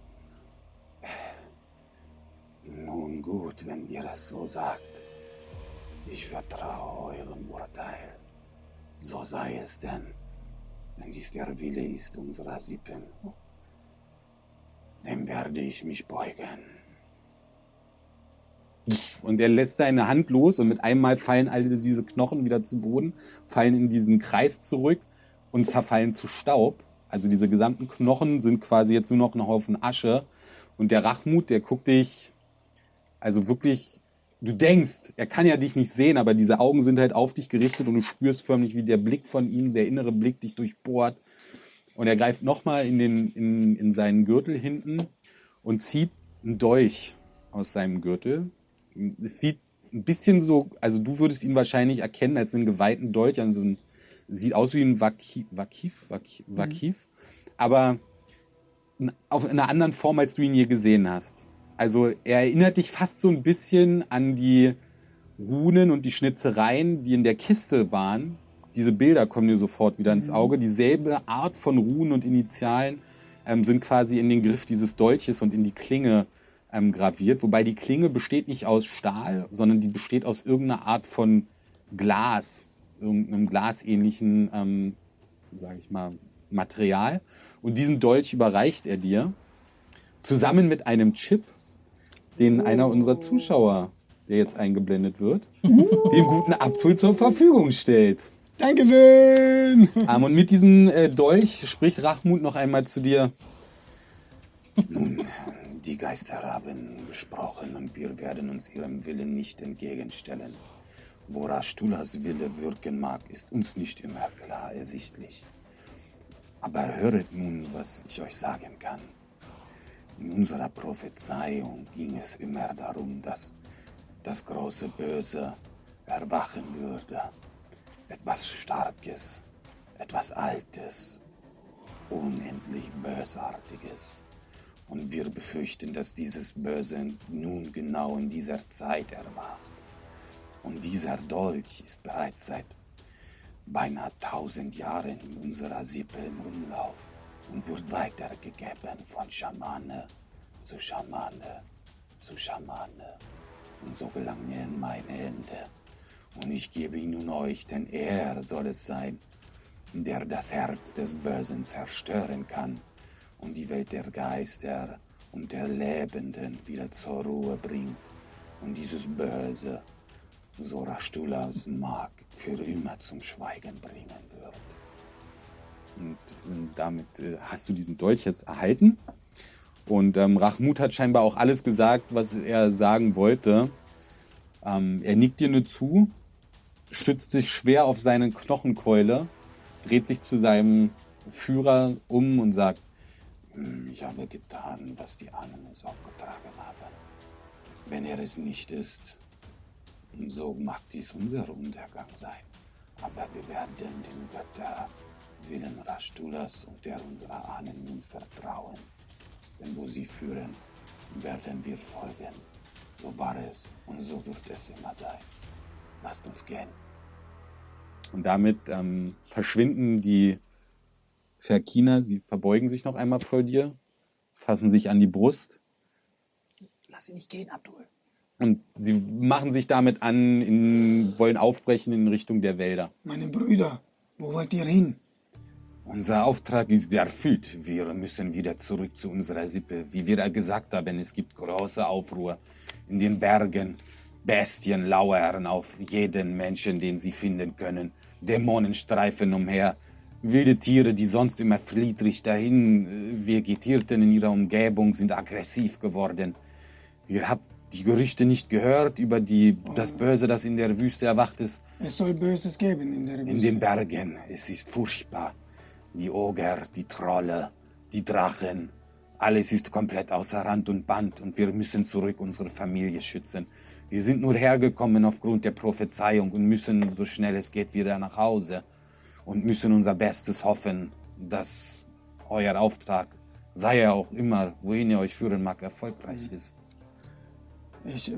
Nun gut, wenn ihr es so sagt. Ich vertraue eurem Urteil. So sei es denn, wenn dies der Wille ist unserer Sippen. Dem werde ich mich beugen. Und er lässt deine Hand los und mit einem Mal fallen alle diese Knochen wieder zu Boden, fallen in diesen Kreis zurück und zerfallen zu Staub. Also diese gesamten Knochen sind quasi jetzt nur noch ein Haufen Asche. Und der Rachmut, der guckt dich, also wirklich, du denkst, er kann ja dich nicht sehen, aber diese Augen sind halt auf dich gerichtet und du spürst förmlich, wie der Blick von ihm, der innere Blick dich durchbohrt. Und er greift nochmal in seinen Gürtel hinten und zieht einen Dolch aus seinem Gürtel. Es sieht ein bisschen so, also du würdest ihn wahrscheinlich erkennen als einen geweihten Dolch, also sieht aus wie ein Wakif, aber auf einer anderen Form, als du ihn je gesehen hast. Also er erinnert dich fast so ein bisschen an die Runen und die Schnitzereien, die in der Kiste waren. Diese Bilder kommen dir sofort wieder ins Auge. Dieselbe Art von Runen und Initialen sind quasi in den Griff dieses Dolches und in die Klinge graviert. Wobei die Klinge besteht nicht aus Stahl, sondern die besteht aus irgendeiner Art von Glas, irgendeinem glasähnlichen, sage ich mal, Material. Und diesen Dolch überreicht er dir zusammen mit einem Chip, den einer unserer Zuschauer, der jetzt eingeblendet wird, dem guten Abdul zur Verfügung stellt. Dankeschön! Und mit diesem Dolch spricht Rachmut noch einmal zu dir. Nun, die Geister haben gesprochen und wir werden uns ihrem Willen nicht entgegenstellen. Wo Rastulas Wille wirken mag, ist uns nicht immer klar ersichtlich. Aber höret nun, was ich euch sagen kann. In unserer Prophezeiung ging es immer darum, dass das große Böse erwachen würde. Etwas Starkes, etwas Altes, unendlich Bösartiges. Und wir befürchten, dass dieses Böse nun genau in dieser Zeit erwacht. Und dieser Dolch ist bereits seit beinahe 1000 Jahren in unserer Sippe im Umlauf und wird weitergegeben von Schamane zu Schamane zu Schamane. Und so gelang er in meine Hände. Und ich gebe ihn nun euch, denn er soll es sein, der das Herz des Bösen zerstören kann und die Welt der Geister und der Lebenden wieder zur Ruhe bringt und dieses Böse, so Rastulas mag, für immer zum Schweigen bringen wird. Und damit hast du diesen Dolch jetzt erhalten. Und Rachmut hat scheinbar auch alles gesagt, was er sagen wollte. Er nickt dir nur zu, stützt sich schwer auf seine Knochenkeule, dreht sich zu seinem Führer um und sagt, ich habe getan, was die Ahnen uns aufgetragen haben. Wenn er es nicht ist, so mag dies unser Untergang sein. Aber wir werden den Götterwillen Rastulas und der unserer Ahnen nun vertrauen. Denn wo sie führen, werden wir folgen. So war es und so wird es immer sein. Lasst uns gehen. Und damit verschwinden die Verkiner, sie verbeugen sich noch einmal vor dir, fassen sich an die Brust. Lass sie nicht gehen, Abdul. Und sie machen sich damit an, wollen aufbrechen in Richtung der Wälder. Meine Brüder, wo wollt ihr hin? Unser Auftrag ist erfüllt. Wir müssen wieder zurück zu unserer Sippe. Wie wir gesagt haben, es gibt große Aufruhr in den Bergen. Bestien lauern auf jeden Menschen, den sie finden können. Dämonen streifen umher. Wilde Tiere, die sonst immer friedlich dahin vegetierten in ihrer Umgebung, sind aggressiv geworden. Ihr habt die Gerüchte nicht gehört über das Böse, das in der Wüste erwacht ist? Es soll Böses geben in der Wüste. In den Bergen. Es ist furchtbar. Die Oger, die Trolle, die Drachen. Alles ist komplett außer Rand und Band und wir müssen zurück unsere Familie schützen. Wir sind nur hergekommen aufgrund der Prophezeiung und müssen so schnell es geht wieder nach Hause und müssen unser Bestes hoffen, dass euer Auftrag, sei er auch immer, wohin ihr euch führen mag, erfolgreich ist. Ich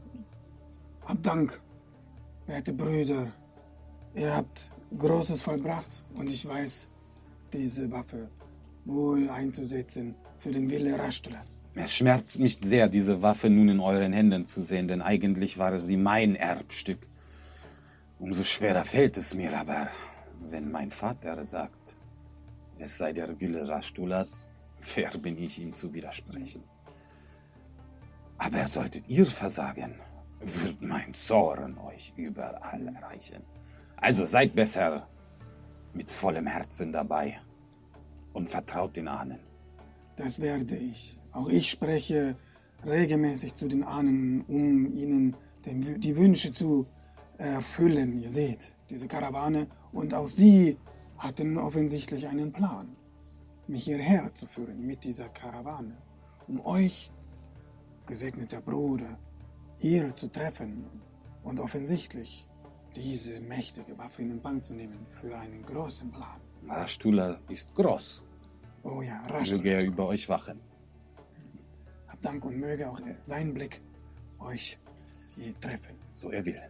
hab Dank, werte Brüder. Ihr habt Großes vollbracht und ich weiß, diese Waffe wohl einzusetzen für den Wille Rastulas. Es schmerzt mich sehr, diese Waffe nun in euren Händen zu sehen, denn eigentlich war sie mein Erbstück. Umso schwerer fällt es mir aber, wenn mein Vater sagt, es sei der Wille Rastulas, wer bin ich, ihm zu widersprechen? Aber solltet ihr versagen, wird mein Zorn euch überall erreichen. Also seid besser mit vollem Herzen dabei und vertraut den Ahnen. Das werde ich. Auch ich spreche regelmäßig zu den Ahnen, um ihnen die Wünsche zu erfüllen. Ihr seht, diese Karawane. Und auch sie hatten offensichtlich einen Plan, mich hierher zu führen mit dieser Karawane, um euch, gesegneter Bruder, hier zu treffen und offensichtlich diese mächtige Waffe in Empfang zu nehmen für einen großen Plan. Rashtula ist groß. Oh ja, Möge er über euch wachen. Hab Dank und möge auch sein Blick euch je treffen. So er will.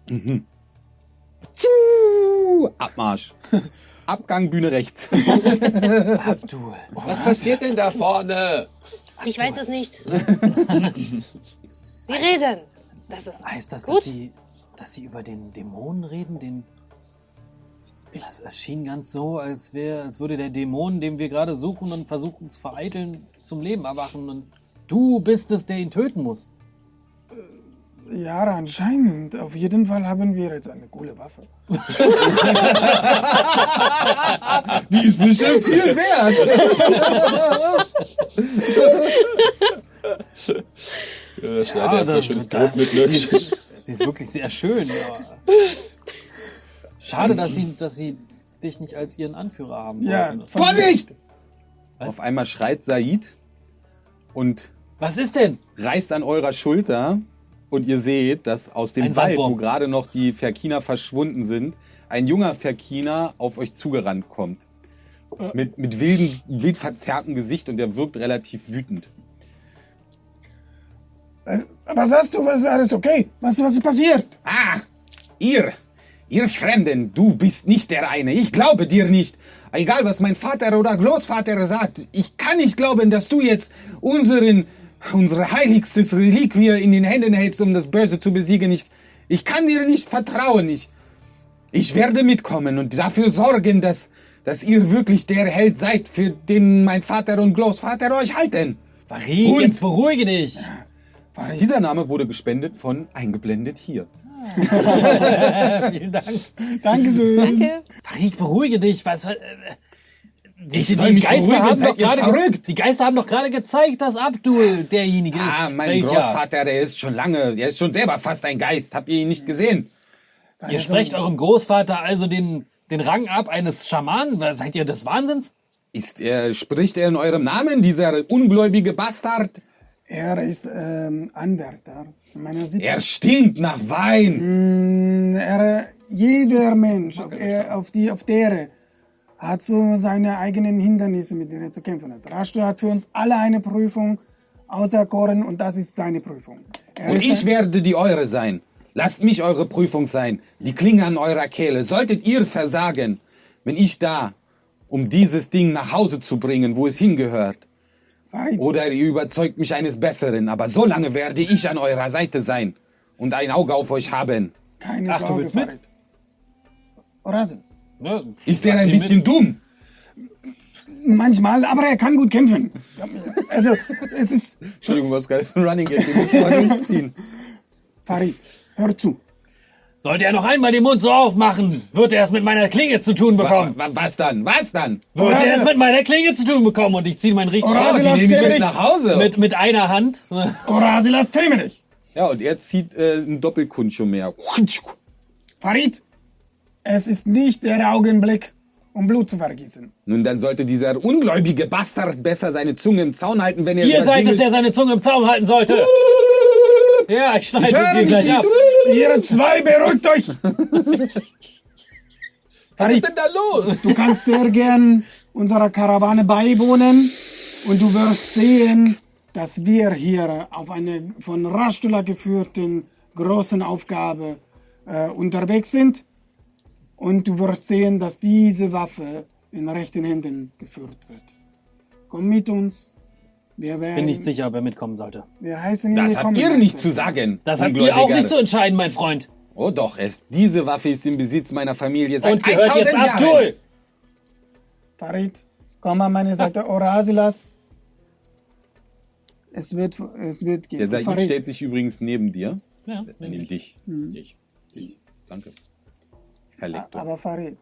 Abmarsch. Abgang, Bühne rechts. Abdul. Was passiert denn da vorne? Ich weiß es nicht. Sie reden. Das ist Heißt das, gut. dass sie über den Dämonen reden? Es schien ganz so, als würde der Dämon, den wir gerade suchen und versuchen zu vereiteln, zum Leben erwachen. Und du bist es, der ihn töten muss. Ja, anscheinend. Auf jeden Fall haben wir jetzt eine coole Waffe. Die ist bestimmt viel wert. Sie ist wirklich sehr schön. Aber schade, dass sie dich nicht als ihren Anführer haben Ja, wollten. Vorsicht! Auf einmal schreit Said und Was ist denn? reißt an eurer Schulter und ihr seht, dass aus dem Ein Wald, Sandwurm. wo gerade noch die Ferkiner verschwunden sind, ein junger Ferkiner auf euch zugerannt kommt. Mit wild verzerrtem Gesicht und der wirkt relativ wütend. Was hast du? Was ist alles okay? Was ist passiert? Ah, ihr Fremden, du bist nicht der eine. Ich glaube dir nicht. Egal, was mein Vater oder Großvater sagt, ich kann nicht glauben, dass du jetzt unsere heiligstes Reliquie in den Händen hältst, um das Böse zu besiegen. Ich kann dir nicht vertrauen. Ich werde mitkommen und dafür sorgen, dass ihr wirklich der Held seid, für den mein Vater und Großvater euch halten. Farid, jetzt beruhige dich. Dieser Name wurde gespendet von Eingeblendet hier. Vielen Dank. Dankeschön. Danke. Farid, beruhige dich. Ich soll mich beruhigen, seid ihr verrückt? Die Geister haben doch gerade gezeigt, dass Abdul derjenige ist. Ah, mein Großvater, der ist schon selber fast ein Geist. Habt ihr ihn nicht gesehen? Ihr sprecht eurem Großvater also den Rang ab eines Schamanen? Seid ihr des Wahnsinns? Spricht er in eurem Namen, dieser ungläubige Bastard? Er ist Anwärter meiner Sippe. Er stinkt nach Wein. Jeder Mensch auf der hat so seine eigenen Hindernisse, mit denen er zu kämpfen hat. Rashtu hat für uns alle eine Prüfung auserkoren und das ist seine Prüfung. Und ich werde die eure sein. Lasst mich eure Prüfung sein. Die Klinge an eurer Kehle. Solltet ihr versagen, bin ich da, um dieses Ding nach Hause zu bringen, wo es hingehört. Farid, Oder ihr überzeugt mich eines Besseren. Aber so lange werde ich an eurer Seite sein und ein Auge auf euch haben. keine Ach, du Sorge, willst mit? Farid. Orazel. Ja, Ist der ein bisschen dumm? Manchmal, aber er kann gut kämpfen. Also, es ist... Entschuldigung, Oskar, das ist ein Running Gag, den müssen wir durchziehen. Farid, hör zu. Sollte er noch einmal den Mund so aufmachen, wird er es mit meiner Klinge zu tun bekommen. Was dann? Was dann? Wird er es mit meiner Klinge zu tun bekommen und ich ziehe meinen Orazel, Richtschlag Die nehme ich mit nach Hause. mit einer Hand. Orasilas, zähme dich. Ja, und er zieht einen Doppelkuncho mehr. Farid, es ist nicht der Augenblick, um Blut zu vergießen. Nun, dann sollte dieser ungläubige Bastard besser seine Zunge im Zaun halten, wenn er... Ihr über seid Dinge- es, der seine Zunge im Zaum halten sollte. Ja, ich schneide höre dir mich gleich nicht. ab. Ihr zwei, beruhigt euch. Was ist denn da los? Du kannst sehr gern unserer Karawane beiwohnen und du wirst sehen, dass wir hier auf eine von Rashtula geführten großen Aufgabe unterwegs sind. Und du wirst sehen, dass diese Waffe in rechten Händen geführt wird. Komm mit uns. Wir werden, Bin nicht sicher, ob er mitkommen sollte. Wir heißen ihn Das willkommen. habt ihr nicht zu sagen. Das habt ihr auch Ungläubiger. nicht zu entscheiden, mein Freund. Oh doch, diese Waffe ist im Besitz meiner Familie seit Und gehört 1000 jetzt Jahren. Abdul. Farid, komm an meine Seite. Orasilas. Es wird gehen. Der Said Farid, stellt sich übrigens neben dir. Ja, Dann nimm dich. Ich. Danke. Herr Lektor. Aber Farid,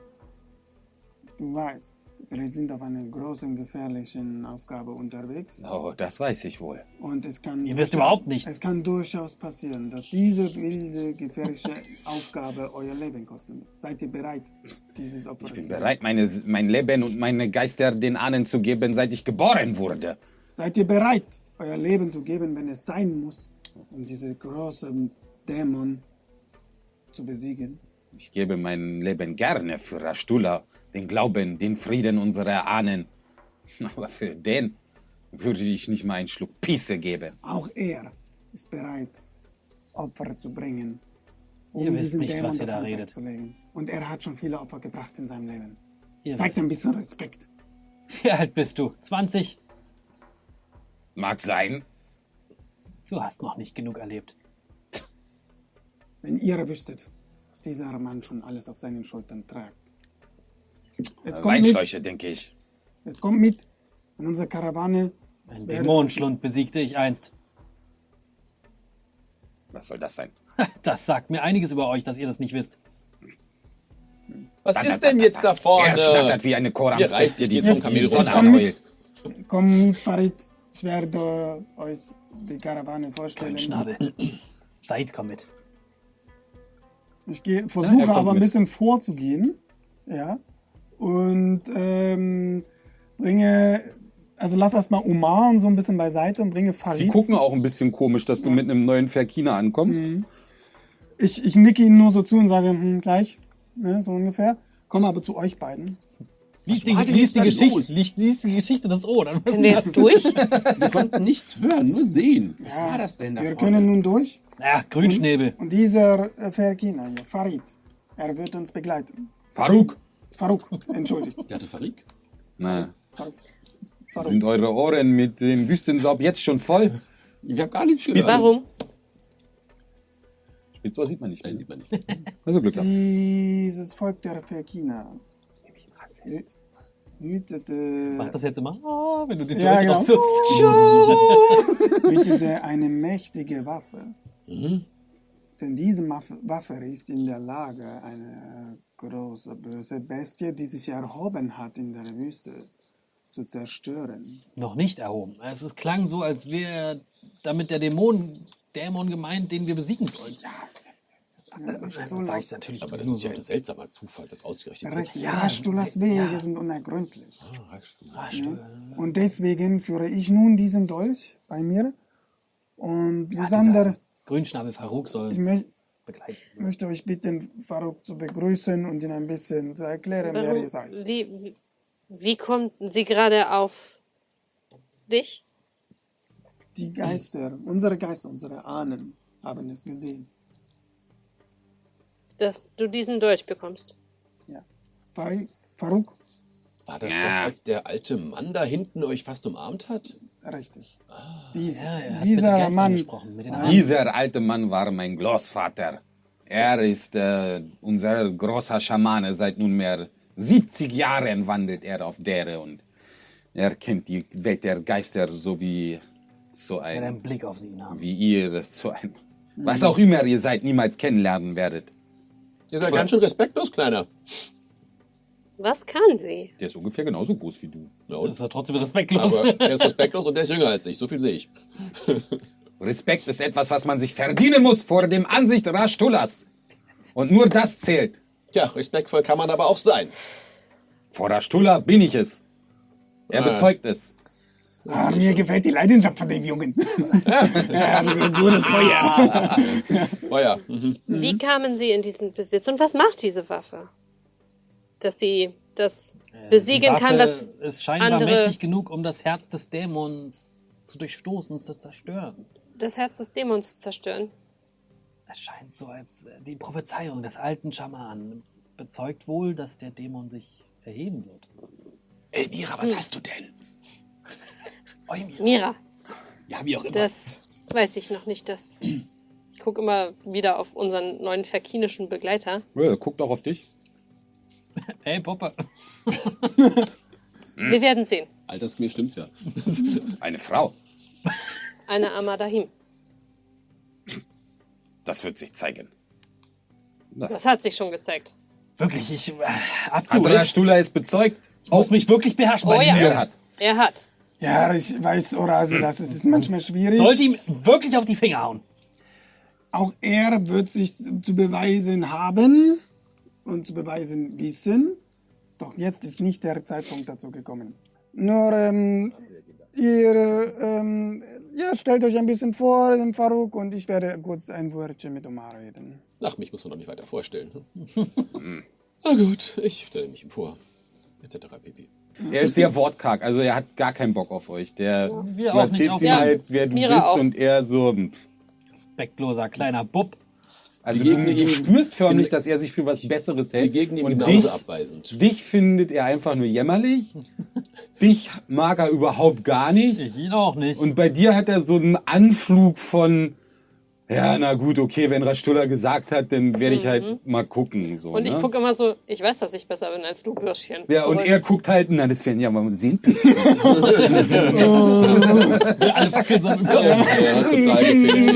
du weißt, wir sind auf einer großen, gefährlichen Aufgabe unterwegs. Oh, das weiß ich wohl. Und es kann... Ihr wisst überhaupt nichts. Es kann durchaus passieren, dass diese wilde, gefährliche Aufgabe euer Leben kosten wird. Seid ihr bereit, dieses Opfer Ich bin zu bereit, mein Leben und meine Geister den Ahnen zu geben, seit ich geboren wurde. Seid ihr bereit, euer Leben zu geben, wenn es sein muss, um diese großen Dämon zu besiegen? Ich gebe mein Leben gerne für Rashtula, den Glauben, den Frieden unserer Ahnen. Aber für den würde ich nicht mal einen Schluck Pisse geben. Auch er ist bereit, Opfer zu bringen, Ihr wisst diesen nicht, Dämon was ihr das da Handwerk redet. zu legen. Und er hat schon viele Opfer gebracht in seinem Leben. Ihr Zeigt wisst. ein bisschen Respekt. Wie alt bist du? 20? Mag sein. Du hast noch nicht genug erlebt. Wenn ihr wüsstet, was dieser Mann schon alles auf seinen Schultern trägt. Jetzt kommt mit. Weinschläuche, denke ich. Jetzt kommt mit in unsere Karawane. Ein Dämonenschlund besiegte ich einst. Was soll das sein? Das sagt mir einiges über euch, dass ihr das nicht wisst. Was ist denn jetzt da vorne? Er schnattert wie eine Koramsbestie, die Jetzt zum geht's Sonne komm mit. anheult. Komm mit, Farid. Ich werde euch die Karawane vorstellen. Schnabel. Seid, komm mit. Ich versuche kommt aber ein mit. bisschen vorzugehen. Ja. Und bringe. Also lass erstmal Omar so ein bisschen beiseite und bringe Farid. Die gucken auch ein bisschen komisch, dass du mit einem neuen Verkina ankommst. Ich nicke ihnen nur so zu und sage, gleich. Ne, so ungefähr. Komme aber zu euch beiden. Lies war denn die jetzt da Geschichte. los? Lies die Geschichte des O. Dann Sind wir jetzt durch? Wir konnten nichts hören, nur sehen. Was war das denn da Wir vorne? können nun durch. Ja, Grünschnäbel. Und dieser Verkina hier, Farid, er wird uns begleiten. Faruk! Farouk, entschuldigt. Der hatte Farik? Na, Farouk. sind eure Ohren mit dem Wüstensaub jetzt schon voll? Ich habe gar nichts gehört. Warum? Spitzohr sieht man nicht. Nein, sieht man nicht. Also Glück gehabt. Dieses Volk der Verkina hütete, Mach das jetzt immer, wenn du den Ja, Dolch genau. aufsitzt. hütete eine mächtige Waffe. Denn diese Waffe ist in der Lage, eine große, böse Bestie, die sich erhoben hat in der Wüste, zu zerstören. Noch nicht erhoben. Es klang so, als wäre damit der Dämon gemeint, den wir besiegen sollen. Ja, Nicht das so sage laut. ich natürlich Aber das nur ist ja so. ein seltsamer Zufall, das ausgerechnet Richtig, Ja, Rastulas Wege sind unergründlich. Raschstuhl. Und deswegen führe ich nun diesen Dolch bei mir. Und Lysander, Grünschnabel Faruk soll ich uns begleiten. möchte euch bitten, Farouk zu begrüßen und ihn ein bisschen zu erklären, wer ihr seid. Wie kommt sie gerade auf dich? Die Geister, unsere Ahnen haben es gesehen. Dass du diesen Dolch bekommst. Ja. Farouk, War das das, als der alte Mann da hinten euch fast umarmt hat? richtig. Ja, er hat mit den Dieser Geistern Mann, gesprochen, mit den Ahnen. Dieser alte Mann war mein Großvater. Er ist unser großer Schamane. Seit nunmehr 70 Jahren wandelt er auf Dere und er kennt die Welt der Geister so wie so Ich werde einen ein, Blick auf sie haben. wie ihr es so ein, was auch immer ihr seid, niemals kennenlernen werdet. Ihr seid ganz schön respektlos, Kleiner. Was kann sie? Der ist ungefähr genauso groß wie du. Na Das und? ist doch trotzdem respektlos. Aber er ist respektlos und der ist jünger als ich, so viel sehe ich. Respekt ist etwas, was man sich verdienen muss vor dem Ansicht Rashtulas. Und nur das zählt. Ja, respektvoll kann man aber auch sein. Vor Rashtula bin ich es. Er bezeugt es. mir gefällt die Leidenschaft von dem Jungen. Ja, ein gutes Feuer. Oh ja. Mhm. Wie kamen sie in diesen Besitz und was macht diese Waffe? Dass sie das besiegen Die kann, was Waffe ist scheinbar andere- mächtig genug, um das Herz des Dämons zu durchstoßen, zu zerstören. das Herz des Dämons zu zerstören. Es scheint so, als die Prophezeiung des alten Schamanen bezeugt wohl, dass der Dämon sich erheben wird. Elmira, was hast du denn? Mira, Ja, wie auch immer. das weiß ich noch nicht. Ich gucke immer wieder auf unseren neuen verkinischen Begleiter. Ja, der guckt auch auf dich. Hey, Popper. Wir werden sehen. Altersgemäß stimmt's ja. Eine Frau. Eine Amadahim. Das wird sich zeigen. Das hat sich schon gezeigt. Wirklich, Abdul, Andrea Stuhler ist bezeugt. ich muss mich wirklich beherrschen bei diesem Jungen. Er hat. Ja, ich weiß, Orasilas, es ist manchmal schwierig. Sollte ihm wirklich auf die Finger hauen. Auch er wird sich zu beweisen haben und zu beweisen wissen. Doch jetzt ist nicht der Zeitpunkt dazu gekommen. Nur, ihr stellt euch ein bisschen vor, den Farouk, und ich werde kurz ein Wörtchen mit Omar reden. Ach, mich muss man doch nicht weiter vorstellen. Na gut, ich stelle mich ihm vor. Etc. pp. Er ist sehr wortkarg, also er hat gar keinen Bock auf euch. Du Wir auch nicht erzählst auf ihm ihn. halt, wer du Mira bist auch. und er so... Respektloser kleiner Bub. Also Wir du gegen ihn- spürst förmlich, dass er sich für was Besseres Wir hält. gegen ihn und genauso abweisend. dich findet er einfach nur jämmerlich. Dich mag er überhaupt gar nicht. Ich ihn auch nicht. Und bei dir hat er so einen Anflug von, ja, na gut, okay, wenn Rastulla gesagt hat, dann werde ich halt mal gucken. So, Und ich ne? gucke immer so, ich weiß, dass ich besser bin als du, Bürschchen. Ja, und Zurück. er guckt halt, na, das werden ja mal sehen. alle Fackeln sind im Kopf. Er hat total gefehlt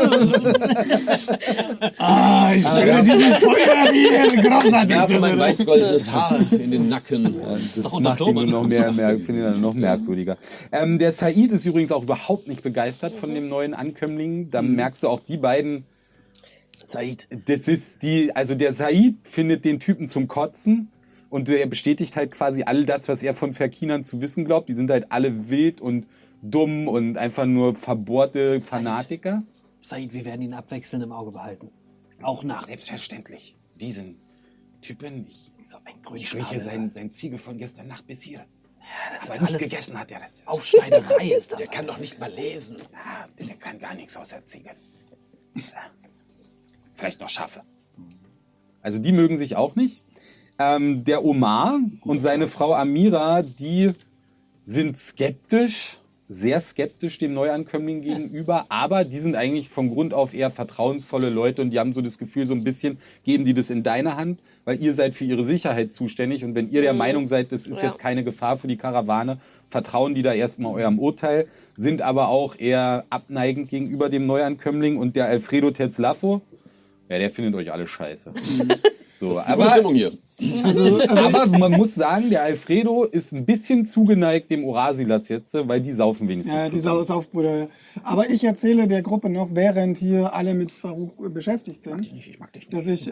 hier. Ich spüre dieses Feuer wie großartig. Werfe mein weiß-goldenes Haar in den Nacken. Das unter macht ihn nur noch Oktober. finde ihn dann noch merkwürdiger. Der Said ist übrigens auch überhaupt nicht begeistert von dem neuen Ankömmling. Da merkst du auch die beiden. Said. Das ist also der Said findet den Typen zum Kotzen und er bestätigt halt quasi all das, was er von Verkinern zu wissen glaubt. Die sind halt alle wild und dumm und einfach nur verbohrte Fanatiker. Said, wir werden ihn abwechselnd im Auge behalten. Auch nachts. Selbstverständlich. Diesen Typen, So ein ich rieche Grünschnabel. sein Ziegel von gestern Nacht bis hier. Das Aber ist nicht alles gegessen hat er das. Aufschneiderei ist das. Der kann doch nicht mal lesen. Der kann gar nichts außer Ziegel. Vielleicht noch Schafe. Also die mögen sich auch nicht. Der Omar und seine Frau Amira, die sind skeptisch, sehr skeptisch dem Neuankömmling gegenüber, aber die sind eigentlich von Grund auf eher vertrauensvolle Leute und die haben so das Gefühl, so ein bisschen geben die das in deine Hand, weil ihr seid für ihre Sicherheit zuständig und wenn ihr der Meinung seid, das ist jetzt keine Gefahr für die Karawane, vertrauen die da erstmal eurem Urteil, sind aber auch eher abneigend gegenüber dem Neuankömmling und der Alfredo Tetzlaffo, ja, der findet euch alle scheiße. So, Gute Stimmung hier. aber man muss sagen, der Alfredo ist ein bisschen zugeneigt dem Orasilas jetzt, weil die saufen wenigstens Ja, diese zusammen. Saufbrüder. Aber ich erzähle der Gruppe noch, während hier alle mit Farouk beschäftigt sind, Ich mag dich nicht. dass ich,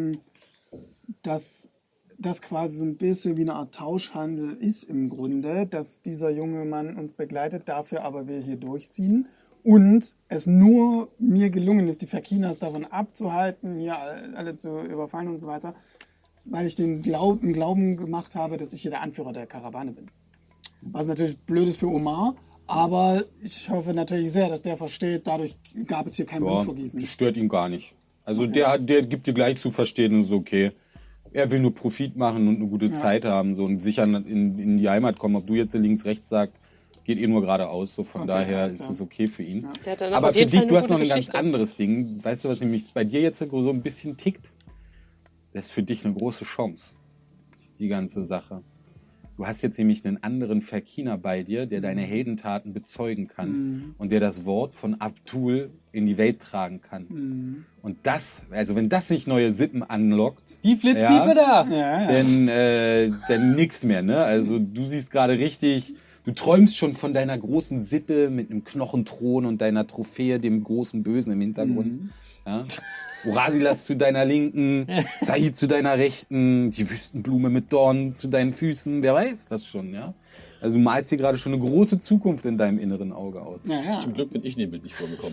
dass das quasi so ein bisschen wie eine Art Tauschhandel ist im Grunde, dass dieser junge Mann uns begleitet, dafür aber wir hier durchziehen. Und es nur mir gelungen ist, die Fakinas davon abzuhalten, hier alle zu überfallen und so weiter, weil ich den Glauben gemacht habe, dass ich hier der Anführer der Karawane bin. Was natürlich blöd ist für Omar, aber ich hoffe natürlich sehr, dass der versteht, dadurch gab es hier kein Ja, Blutvergießen. das stört ihn gar nicht. Also der gibt dir gleich zu verstehen, das ist okay. Er will nur Profit machen und eine gute Zeit haben so, und sicher in die Heimat kommen. Ob du jetzt links, rechts sagst, geht eh nur geradeaus. So, von daher ist es okay für ihn. Der hat dann Aber auf für jeden dich, Fall du eine hast noch gute ein ganz Geschichte. anderes Ding. Weißt du, was nämlich bei dir jetzt so ein bisschen tickt? Das ist für dich eine große Chance, die ganze Sache. Du hast jetzt nämlich einen anderen Verkiner bei dir, der deine Heldentaten bezeugen kann und der das Wort von Abdul in die Welt tragen kann. Und das, also wenn das nicht neue Sippen anlockt, Die Flitzpiepe da. dann nix mehr, ne? Also du siehst gerade richtig, du träumst schon von deiner großen Sippe mit einem Knochenthron und deiner Trophäe, dem großen Bösen im Hintergrund. Ja? Orasilas zu deiner Linken, Said zu deiner Rechten, die Wüstenblume mit Dornen zu deinen Füßen, wer weiß das schon, ja? Also du malst hier gerade schon eine große Zukunft in deinem inneren Auge aus. Ja, ja. Zum Glück bin ich in dem Bild nicht vorgekommen.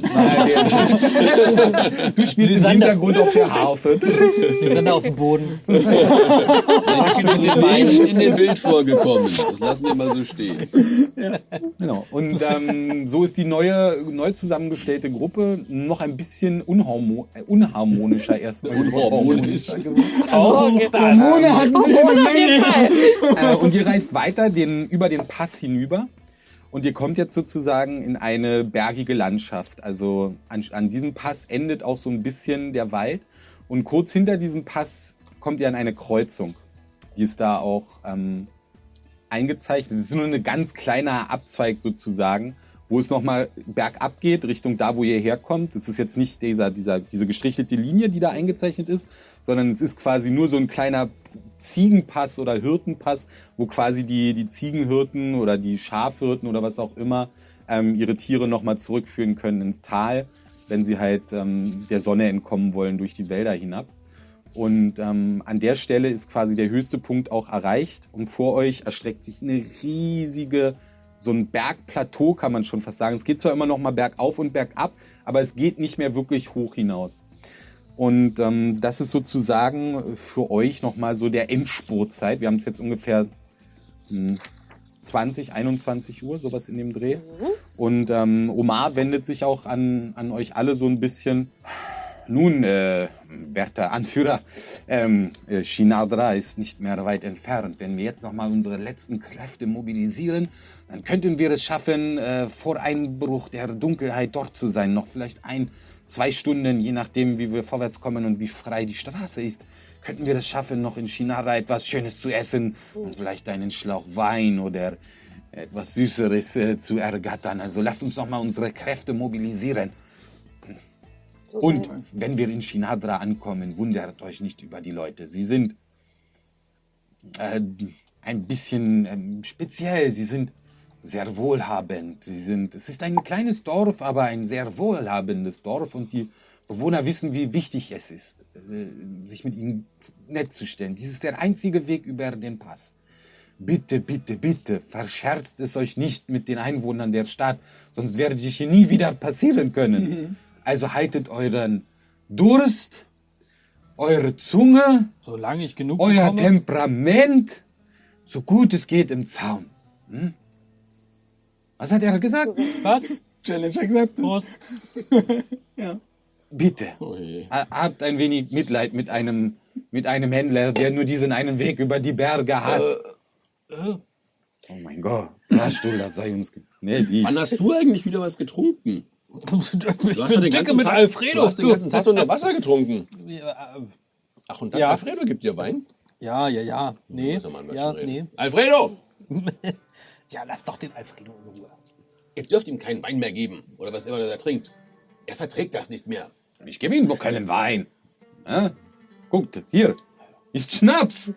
Du spielst im Hintergrund auf der Harfe. Wir sind da auf dem Boden. Ich bin nicht in dem Bild vorgekommen. Das lassen wir mal so stehen. Genau. Und so ist die neu zusammengestellte Gruppe noch ein bisschen unharmonischer erstmal. Unharmonischer. Hormone hatten wir eine Auf jeden Menge. Fall. Und ihr reist weiter über den Pass hinüber und ihr kommt jetzt sozusagen in eine bergige Landschaft. Also an diesem Pass endet auch so ein bisschen der Wald und kurz hinter diesem Pass kommt ihr an eine Kreuzung. Die ist da auch eingezeichnet. Das ist nur ein ganz kleiner Abzweig sozusagen wo es nochmal bergab geht, Richtung da, wo ihr herkommt. Das ist jetzt nicht diese gestrichelte Linie, die da eingezeichnet ist, sondern es ist quasi nur so ein kleiner Ziegenpass oder Hirtenpass, wo quasi die Ziegenhirten oder die Schafhirten oder was auch immer ihre Tiere nochmal zurückführen können ins Tal, wenn sie halt der Sonne entkommen wollen durch die Wälder hinab. Und an der Stelle ist quasi der höchste Punkt auch erreicht. Und vor euch erstreckt sich eine riesige, so ein Bergplateau, kann man schon fast sagen. Es geht zwar immer noch mal bergauf und bergab, aber es geht nicht mehr wirklich hoch hinaus. Und das ist sozusagen für euch noch mal so der Endspurtzeit. Wir haben es jetzt ungefähr 20, 21 Uhr, sowas in dem Dreh. Und Omar wendet sich auch an euch alle so ein bisschen. Nun, werter Anführer, Shinadra ist nicht mehr weit entfernt. Wenn wir jetzt noch mal unsere letzten Kräfte mobilisieren, dann könnten wir es schaffen, vor Einbruch der Dunkelheit dort zu sein. Noch vielleicht 1-2 Stunden, je nachdem, wie wir vorwärts kommen und wie frei die Straße ist, könnten wir es schaffen, noch in Shinadra etwas Schönes zu essen und vielleicht einen Schlauch Wein oder etwas Süßeres zu ergattern. Also lasst uns noch mal unsere Kräfte mobilisieren. So Und wenn wir in Shinadra ankommen, wundert euch nicht über die Leute. Sie sind ein bisschen speziell. Sie sind sehr wohlhabend. Es ist ein kleines Dorf, aber ein sehr wohlhabendes Dorf. Und die Bewohner wissen, wie wichtig es ist, sich mit ihnen nett zu stellen. Dies ist der einzige Weg über den Pass. Bitte, bitte, bitte, verscherzt es euch nicht mit den Einwohnern der Stadt, sonst werde ich hier nie wieder passieren können. Also haltet euren Durst, eure Zunge, solange ich genug euer bekomme. Temperament, so gut es geht im Zaum. Was hat er gesagt? Was? Challenge accepted. Prost. Ja. Bitte, Oh je. habt ein wenig Mitleid mit einem Händler, der nur diesen einen Weg über die Berge hat. Oh mein Gott, Lastula sei uns gnädig. Wann hast du eigentlich wieder was getrunken? Ich Du hast doch bin den dicke ganzen mit Tag- Alfredo. Du hast den ganzen Tag unter Wasser getrunken. Ja, Ach, und dann Ja. Alfredo gibt dir Wein? ja. Nee. Warte mal, Ja, schon reden. nee. Alfredo! Ja, lass doch den Alfredo in Ruhe. Ihr dürft ihm keinen Wein mehr geben. Oder was immer er trinkt. Er verträgt das nicht mehr. Ich gebe ihm doch keinen Wein. Ja? Guckt, hier ist Schnaps.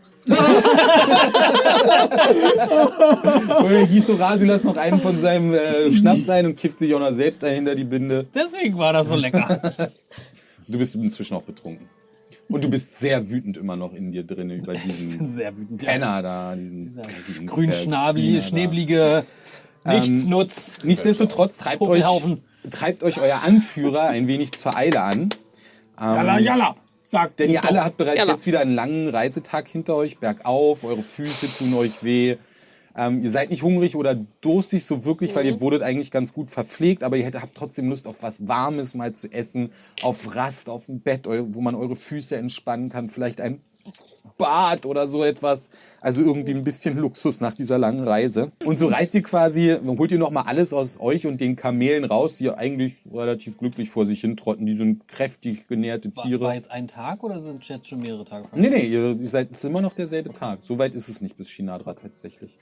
Und gießt so Rasilas noch einen von seinem Schnaps ein und kippt sich auch noch selbst ein hinter die Binde. Deswegen war das so lecker. Du bist inzwischen auch betrunken. Und du bist sehr wütend immer noch in dir drin über diesen Sehr wütend. Penner da. Diesen Grünschnabli, schnäblige Nichtsnutz. Nichtsdestotrotz treibt euch Popelhaufen. euer Anführer ein wenig zur Eile an. Yalla, yalla, sagt Denn ihr doch. alle habt bereits Jalla. jetzt wieder einen langen Reisetag hinter euch, bergauf, eure Füße tun euch weh. Ihr seid nicht hungrig oder durstig so wirklich, weil ihr wurdet eigentlich ganz gut verpflegt, aber ihr habt trotzdem Lust auf was Warmes mal zu essen, auf Rast, auf ein Bett, wo man eure Füße entspannen kann, vielleicht ein Bad oder so etwas. Also irgendwie ein bisschen Luxus nach dieser langen Reise. Und so reist ihr quasi, holt ihr nochmal alles aus euch und den Kamelen raus, die eigentlich relativ glücklich vor sich hin trotten. Die sind kräftig genährte Tiere. War jetzt ein Tag oder sind jetzt schon mehrere Tage vergangen? Nee, ihr seid, es ist immer noch derselbe Tag. So weit ist es nicht bis Shinadra tatsächlich.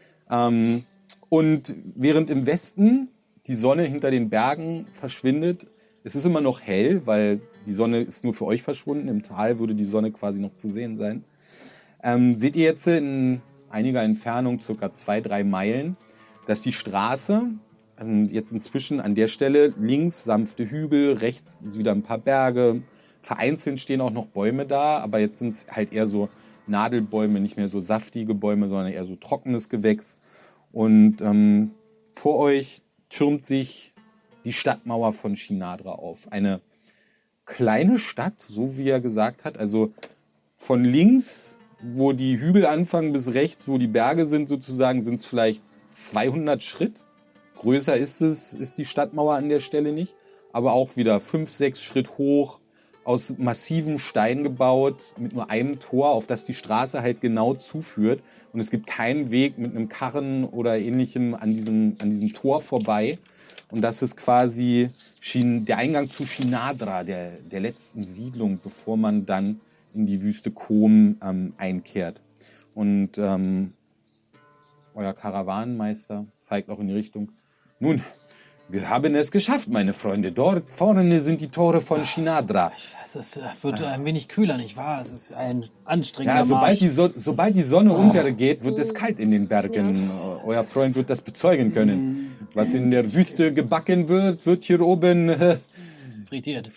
Und während im Westen die Sonne hinter den Bergen verschwindet, es ist immer noch hell, weil die Sonne ist nur für euch verschwunden. Im Tal würde die Sonne quasi noch zu sehen sein. Seht ihr jetzt in einiger Entfernung, circa 2-3 Meilen, dass die Straße, also jetzt inzwischen an der Stelle links sanfte Hügel, rechts wieder ein paar Berge, vereinzelt stehen auch noch Bäume da, aber jetzt sind es halt eher so Nadelbäume, nicht mehr so saftige Bäume, sondern eher so trockenes Gewächs. Und vor euch türmt sich die Stadtmauer von Shinadra auf. Eine kleine Stadt, so wie er gesagt hat. Also von links, wo die Hügel anfangen, bis rechts, wo die Berge sind, sozusagen, sind es vielleicht 200 Schritt. Größer ist die Stadtmauer an der Stelle nicht. Aber auch wieder 5-6 Schritt hoch, aus massivem Stein gebaut, mit nur einem Tor, auf das die Straße halt genau zuführt. Und es gibt keinen Weg mit einem Karren oder ähnlichem an diesem Tor vorbei. Und das ist quasi der Eingang zu Shinadra, der letzten Siedlung, bevor man dann in die Wüste Qom einkehrt. Und euer Karawanenmeister zeigt auch in die Richtung. Nun, Wir haben es geschafft, meine Freunde. Dort vorne sind die Tore von Shinadra. Es wird ein wenig kühler, nicht wahr? Es ist ein anstrengender Ja, Marsch. sobald die Sonne untergeht, wird es kalt in den Bergen. Euer Freund wird das bezeugen können. Was in der Wüste gebacken wird, wird hier oben Frittiert.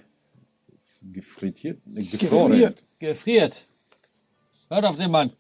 gefroren. Gefriert. Hört auf den Mann.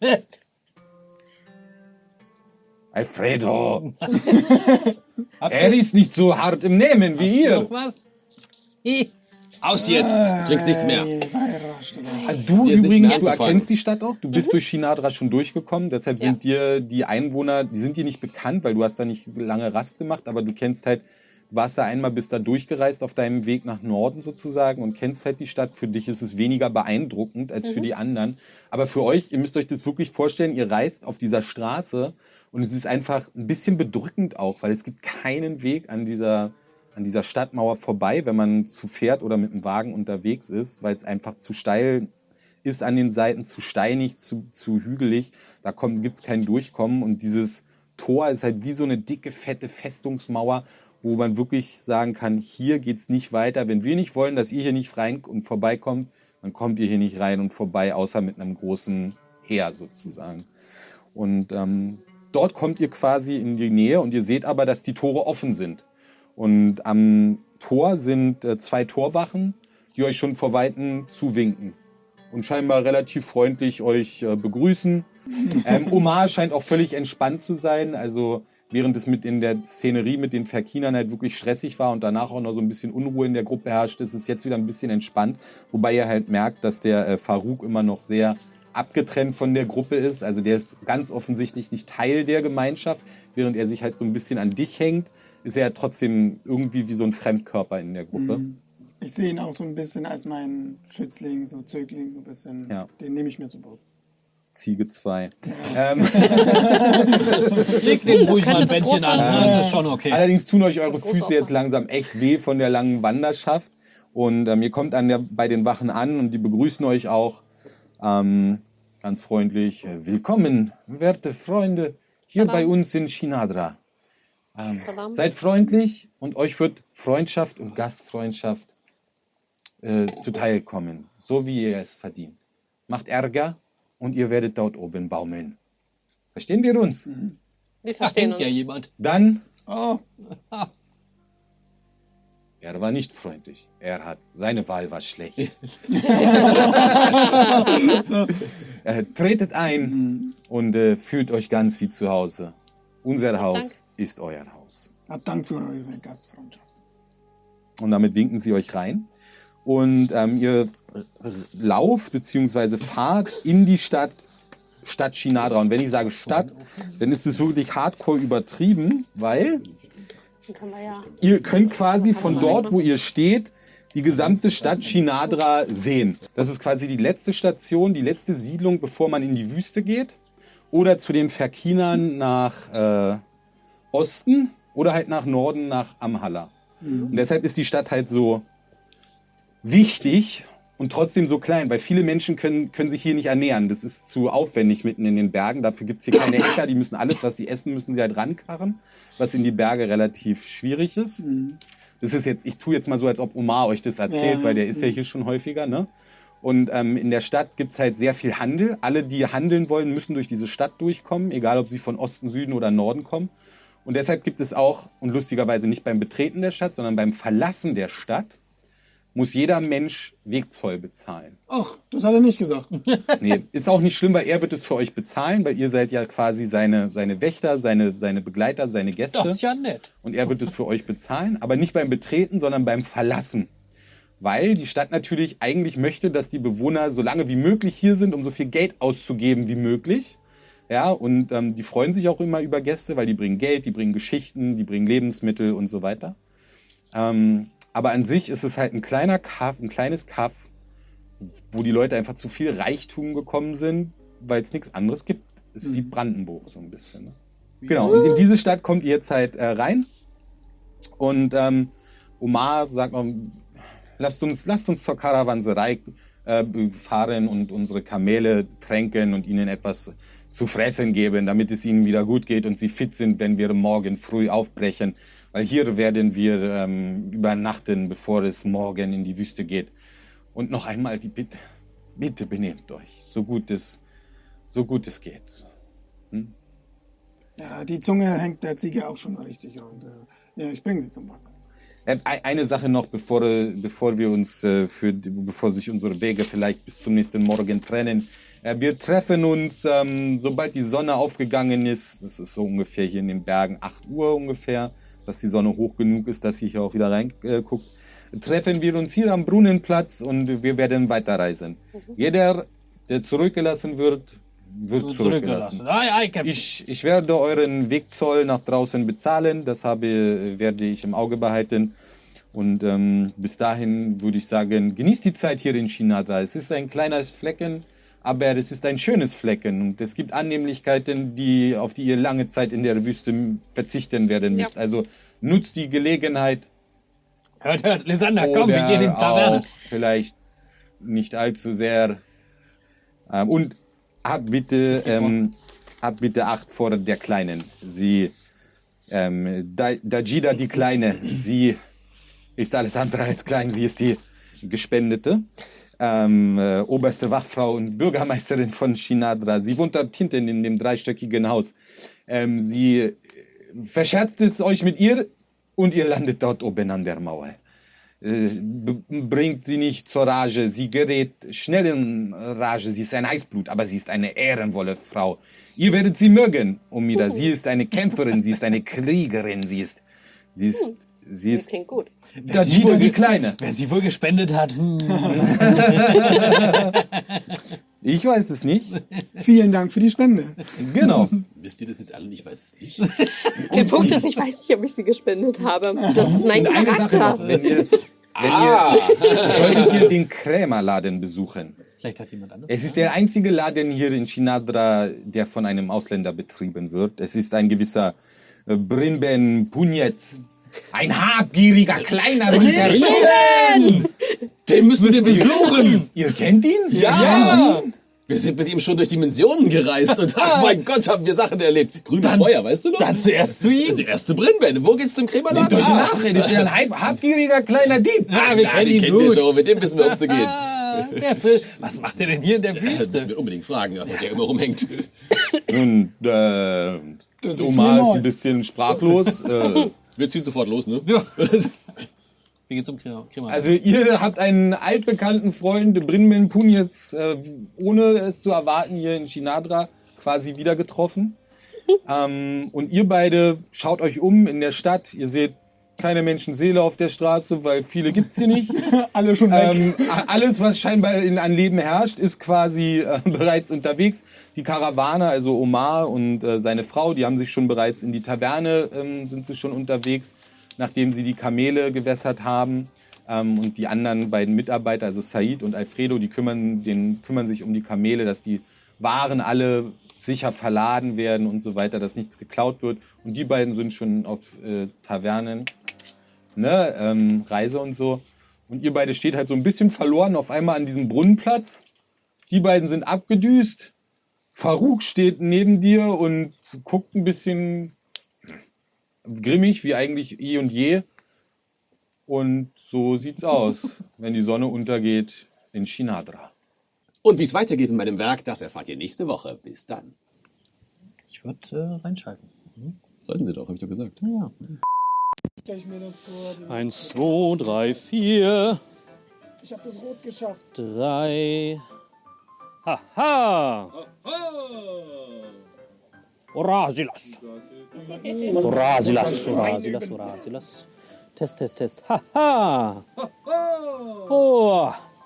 Alfredo, er ist nicht so hart im Nehmen wie ihr. Noch was? Aus jetzt! Trinkst nichts mehr. Du Dir ist nicht übrigens, mehr du anzufangen. erkennst die Stadt auch. Du bist durch Shinadra schon durchgekommen. Deshalb sind dir die Einwohner, die sind dir nicht bekannt, weil du hast da nicht lange Rast gemacht. Aber du kennst halt, du warst da einmal, bist da durchgereist auf deinem Weg nach Norden sozusagen und kennst halt die Stadt. Für dich ist es weniger beeindruckend als für die anderen. Aber für euch, ihr müsst euch das wirklich vorstellen, ihr reist auf dieser Straße und es ist einfach ein bisschen bedrückend auch, weil es gibt keinen Weg an dieser Stadtmauer vorbei, wenn man zu Pferd oder mit dem Wagen unterwegs ist, weil es einfach zu steil ist an den Seiten, zu steinig, zu hügelig. Da gibt's kein Durchkommen und dieses Tor ist halt wie so eine dicke, fette Festungsmauer, wo man wirklich sagen kann, hier geht's nicht weiter. Wenn wir nicht wollen, dass ihr hier nicht rein und vorbeikommt, dann kommt ihr hier nicht rein und vorbei, außer mit einem großen Heer sozusagen. Und dort kommt ihr quasi in die Nähe und ihr seht aber, dass die Tore offen sind. Und am Tor sind 2 Torwachen, die euch schon vor Weitem zuwinken und scheinbar relativ freundlich euch begrüßen. Omar scheint auch völlig entspannt zu sein, also während es mit in der Szenerie mit den Verkinern halt wirklich stressig war und danach auch noch so ein bisschen Unruhe in der Gruppe herrscht, ist es jetzt wieder ein bisschen entspannt, wobei ihr halt merkt, dass der Farouk immer noch sehr abgetrennt von der Gruppe ist, also der ist ganz offensichtlich nicht Teil der Gemeinschaft, während er sich halt so ein bisschen an dich hängt, ist er ja trotzdem irgendwie wie so ein Fremdkörper in der Gruppe. Ich sehe ihn auch so ein bisschen als meinen Schützling, so Zögling, so ein bisschen. Ja. Den nehme ich mir zu Brust. Ziege 2. Leg den ruhig mal ein könnte das Bändchen große- an, das ist schon okay. Allerdings tun euch eure Das große Füße jetzt Opfer. langsam echt weh von der langen Wanderschaft. Und ihr kommt bei den Wachen an und die begrüßen euch auch ganz freundlich. Willkommen, werte Freunde, hier bei uns in Shinadra. Salam. Seid freundlich und euch wird Freundschaft und Gastfreundschaft zuteilkommen, so wie ihr es verdient. Macht Ärger und ihr werdet dort oben baumeln. Verstehen wir uns? Wir Da verstehen hängt ja uns. jemand. Dann, Oh, er war nicht freundlich. Seine Wahl war schlecht. Tretet ein und fühlt euch ganz wie zu Hause. Unser Haus Dank. ist euer Haus. Dank für eure Gastfreundschaft. Und damit winken sie euch rein. Und ihr lauft bzw. fahrt in die Stadt Shinadra. Und wenn ich sage Stadt, dann ist es wirklich hardcore übertrieben, weil Dann können wir ja. ihr könnt quasi von dort, wo ihr steht, die gesamte Stadt Shinadra sehen. Das ist quasi die letzte Station, die letzte Siedlung, bevor man in die Wüste geht. Oder zu den Verkinern nach Osten oder halt nach Norden, nach Amhala. Und deshalb ist die Stadt halt so wichtig und trotzdem so klein, weil viele Menschen können sich hier nicht ernähren. Das ist zu aufwendig mitten in den Bergen. Dafür gibt's hier keine Äcker. Die müssen alles, was sie essen, müssen sie halt rankarren, was in die Berge relativ schwierig ist. Das ist jetzt, ich tue jetzt mal so, als ob Omar euch das erzählt, Ja. weil der ist ja hier schon häufiger, ne? Und in der Stadt gibt's halt sehr viel Handel. Alle, die handeln wollen, müssen durch diese Stadt durchkommen, egal ob sie von Osten, Süden oder Norden kommen. Und deshalb gibt es auch, und lustigerweise nicht beim Betreten der Stadt, sondern beim Verlassen der Stadt, muss jeder Mensch Wegzoll bezahlen. Ach, das hat er nicht gesagt. Nee, ist auch nicht schlimm, weil er wird es für euch bezahlen, weil ihr seid ja quasi seine Wächter, seine Begleiter, seine Gäste. Das ist ja nett. Und er wird es für euch bezahlen, aber nicht beim Betreten, sondern beim Verlassen. Weil die Stadt natürlich eigentlich möchte, dass die Bewohner so lange wie möglich hier sind, um so viel Geld auszugeben wie möglich. Ja, und die freuen sich auch immer über Gäste, weil die bringen Geld, die bringen Geschichten, die bringen Lebensmittel und so weiter. Aber an sich ist es halt ein kleines Kaff, wo die Leute einfach zu viel Reichtum gekommen sind, weil es nichts anderes gibt. Ist wie Brandenburg so ein bisschen. Ne? Genau, und in diese Stadt kommt ihr jetzt halt rein. Und Omar sagt noch, lasst uns zur Karawanserei fahren und unsere Kamele tränken und ihnen etwas zu fressen geben, damit es ihnen wieder gut geht und sie fit sind, wenn wir morgen früh aufbrechen. Weil hier werden wir übernachten, bevor es morgen in die Wüste geht. Und noch einmal die Bitte, bitte benehmt euch, so gut es geht. Hm? Ja, die Zunge hängt der Ziege auch schon richtig. Und ja, ich bringe sie zum Wasser. Eine Sache noch, bevor sich unsere Wege vielleicht bis zum nächsten Morgen trennen. Wir treffen uns, sobald die Sonne aufgegangen ist. Das ist so ungefähr hier in den Bergen 8 Uhr ungefähr, dass die Sonne hoch genug ist, dass sie hier auch wieder reinguckt. Treffen wir uns hier am Brunnenplatz und wir werden weiterreisen. Jeder, der zurückgelassen wird zurückgelassen. Ich werde euren Wegzoll nach draußen bezahlen. Das werde ich im Auge behalten. Und bis dahin würde ich sagen, genießt die Zeit hier in Shinadra. Es ist ein kleines Flecken, aber es ist ein schönes Flecken. Und es gibt Annehmlichkeiten, auf die ihr lange Zeit in der Wüste verzichten werden müsst. Ja. Also nutzt die Gelegenheit. Hört, Lysander, komm, wir gehen in die Taverne. Vielleicht nicht allzu sehr. Und habt bitte Acht vor der Kleinen. Dajida die Kleine, sie ist alles andere als klein. Sie ist die Gespendete, oberste Wachfrau und Bürgermeisterin von Shinadra. Sie wohnt dort hinten in dem 3-stöckigen Haus. Sie verscherzt es euch mit ihr und ihr landet dort oben an der Mauer. Bringt sie nicht zur Rage. Sie gerät schnell in Rage. Sie ist ein Heißblut, aber sie ist eine ehrenvolle Frau. Ihr werdet sie mögen, Omida. Sie ist eine Kämpferin, sie ist eine Kriegerin, sie ist Das klingt gut. Dajida die Kleine. Wer sie wohl gespendet hat. Ich weiß es nicht. Vielen Dank für die Spende. Genau. Wisst ihr das jetzt alle? Ich weiß es nicht. Der Punkt ist, ich weiß nicht, ob ich sie gespendet habe. Das ist mein Eine Charakter. Sache noch. Solltet ihr den Krämerladen besuchen. Vielleicht hat jemand anderes. Es ist der einzige Laden hier in Shinadra, der von einem Ausländer betrieben wird. Es ist ein gewisser Brinben Punjet. Ein habgieriger kleiner Ritter. Den müssen wir besuchen. Ihr kennt ihn? Ja. Wir sind mit ihm schon durch Dimensionen gereist und ach mein Gott, haben wir Sachen erlebt. Grünes Feuer, weißt du noch? Dann zuerst zu ihm. Der erste Brennbände. Wo geht's zum Krämerladen? Durch Nachricht. Das ist ja ein habgieriger kleiner Dieb. Wir kennen ihn wir gut. schon. Mit dem wissen wir umzugehen. Was macht er denn hier in der Das müssen Wüste? wir unbedingt fragen, wo der immer rumhängt. Und Omar ist ein bisschen sprachlos. Wir ziehen sofort los, ne? Ja. Wir gehen zum Krämer. Also ihr habt einen altbekannten Freund, Brinben Punjetz, ohne es zu erwarten, hier in Shinadra quasi wieder getroffen. Und ihr beide schaut euch um in der Stadt. Ihr seht keine Menschenseele auf der Straße, weil viele gibt's hier nicht. Alle schon weg. Alles, was scheinbar an Leben herrscht, ist quasi bereits unterwegs. Die Karawane, also Omar und seine Frau, die haben sich schon bereits in die Taverne, sind sie schon unterwegs, nachdem sie die Kamele gewässert haben. Und die anderen beiden Mitarbeiter, also Said und Alfredo, die kümmern sich um die Kamele, dass die Waren alle sicher verladen werden und so weiter, dass nichts geklaut wird. Und die beiden sind schon auf Tavernen, Reise und so. Und ihr beide steht halt so ein bisschen verloren auf einmal an diesem Brunnenplatz. Die beiden sind abgedüst. Farouk steht neben dir und guckt ein bisschen grimmig, wie eigentlich eh und je. Und so sieht's aus, wenn die Sonne untergeht in Shinadra. Und wie es weitergeht mit meinem Werk, das erfahrt ihr nächste Woche. Bis dann. Ich würde reinschalten. Sollten Sie doch, habe ich doch gesagt. Ja. Stell ich mir das vor. 1, 2, 3, 4. Ich habe das Rot geschafft. 3. Haha! Orasilas. Orasilas. Test. Haha! Oh!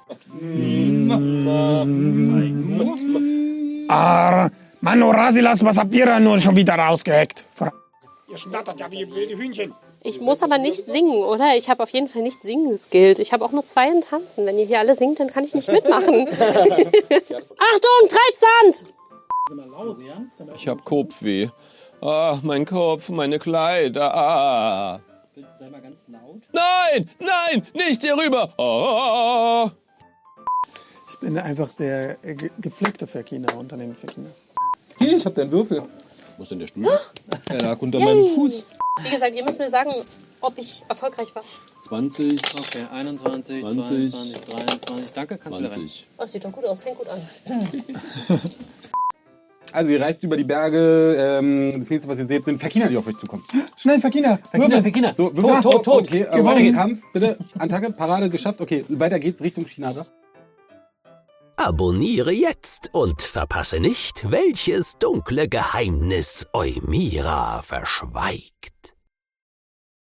Mann, Orasilas, was habt ihr da nur schon wieder rausgehackt? Ihr schnattert ja wie wilde Hühnchen. Ich muss aber nicht singen, oder? Ich habe auf jeden Fall nicht Singen-Skills. Ich habe auch nur 2 in Tanzen. Wenn ihr hier alle singt, dann kann ich nicht mitmachen. Achtung, Treibsand! Ich hab Kopfweh. Ah, mein Kopf, meine Kleider. Ah. Sei mal ganz laut. Nein, nicht hier rüber. Oh. Ich bin einfach der gepflegte Verkina unter den Verkinas. Hier, ich hab deinen Würfel. Wo ist denn der Stuhl? Er lag unter meinem Fuß. Wie gesagt, ihr müsst mir sagen, ob ich erfolgreich war. 20, Okay, 21, 20, 22, 23. Danke, kannst du wieder rein. 20. Oh, das sieht doch gut aus, fängt gut an. Also ihr reist über die Berge. Das nächste, was ihr seht, sind Verkina, die auf euch zukommen. Schnell, Verkina. Verkina. So, Tot. Okay, Gewonnen. weiter Kampf, bitte. Attacke, Parade geschafft. Okay, weiter geht's Richtung Shinada. Abonniere jetzt und verpasse nicht, welches dunkle Geheimnis Eumira verschweigt.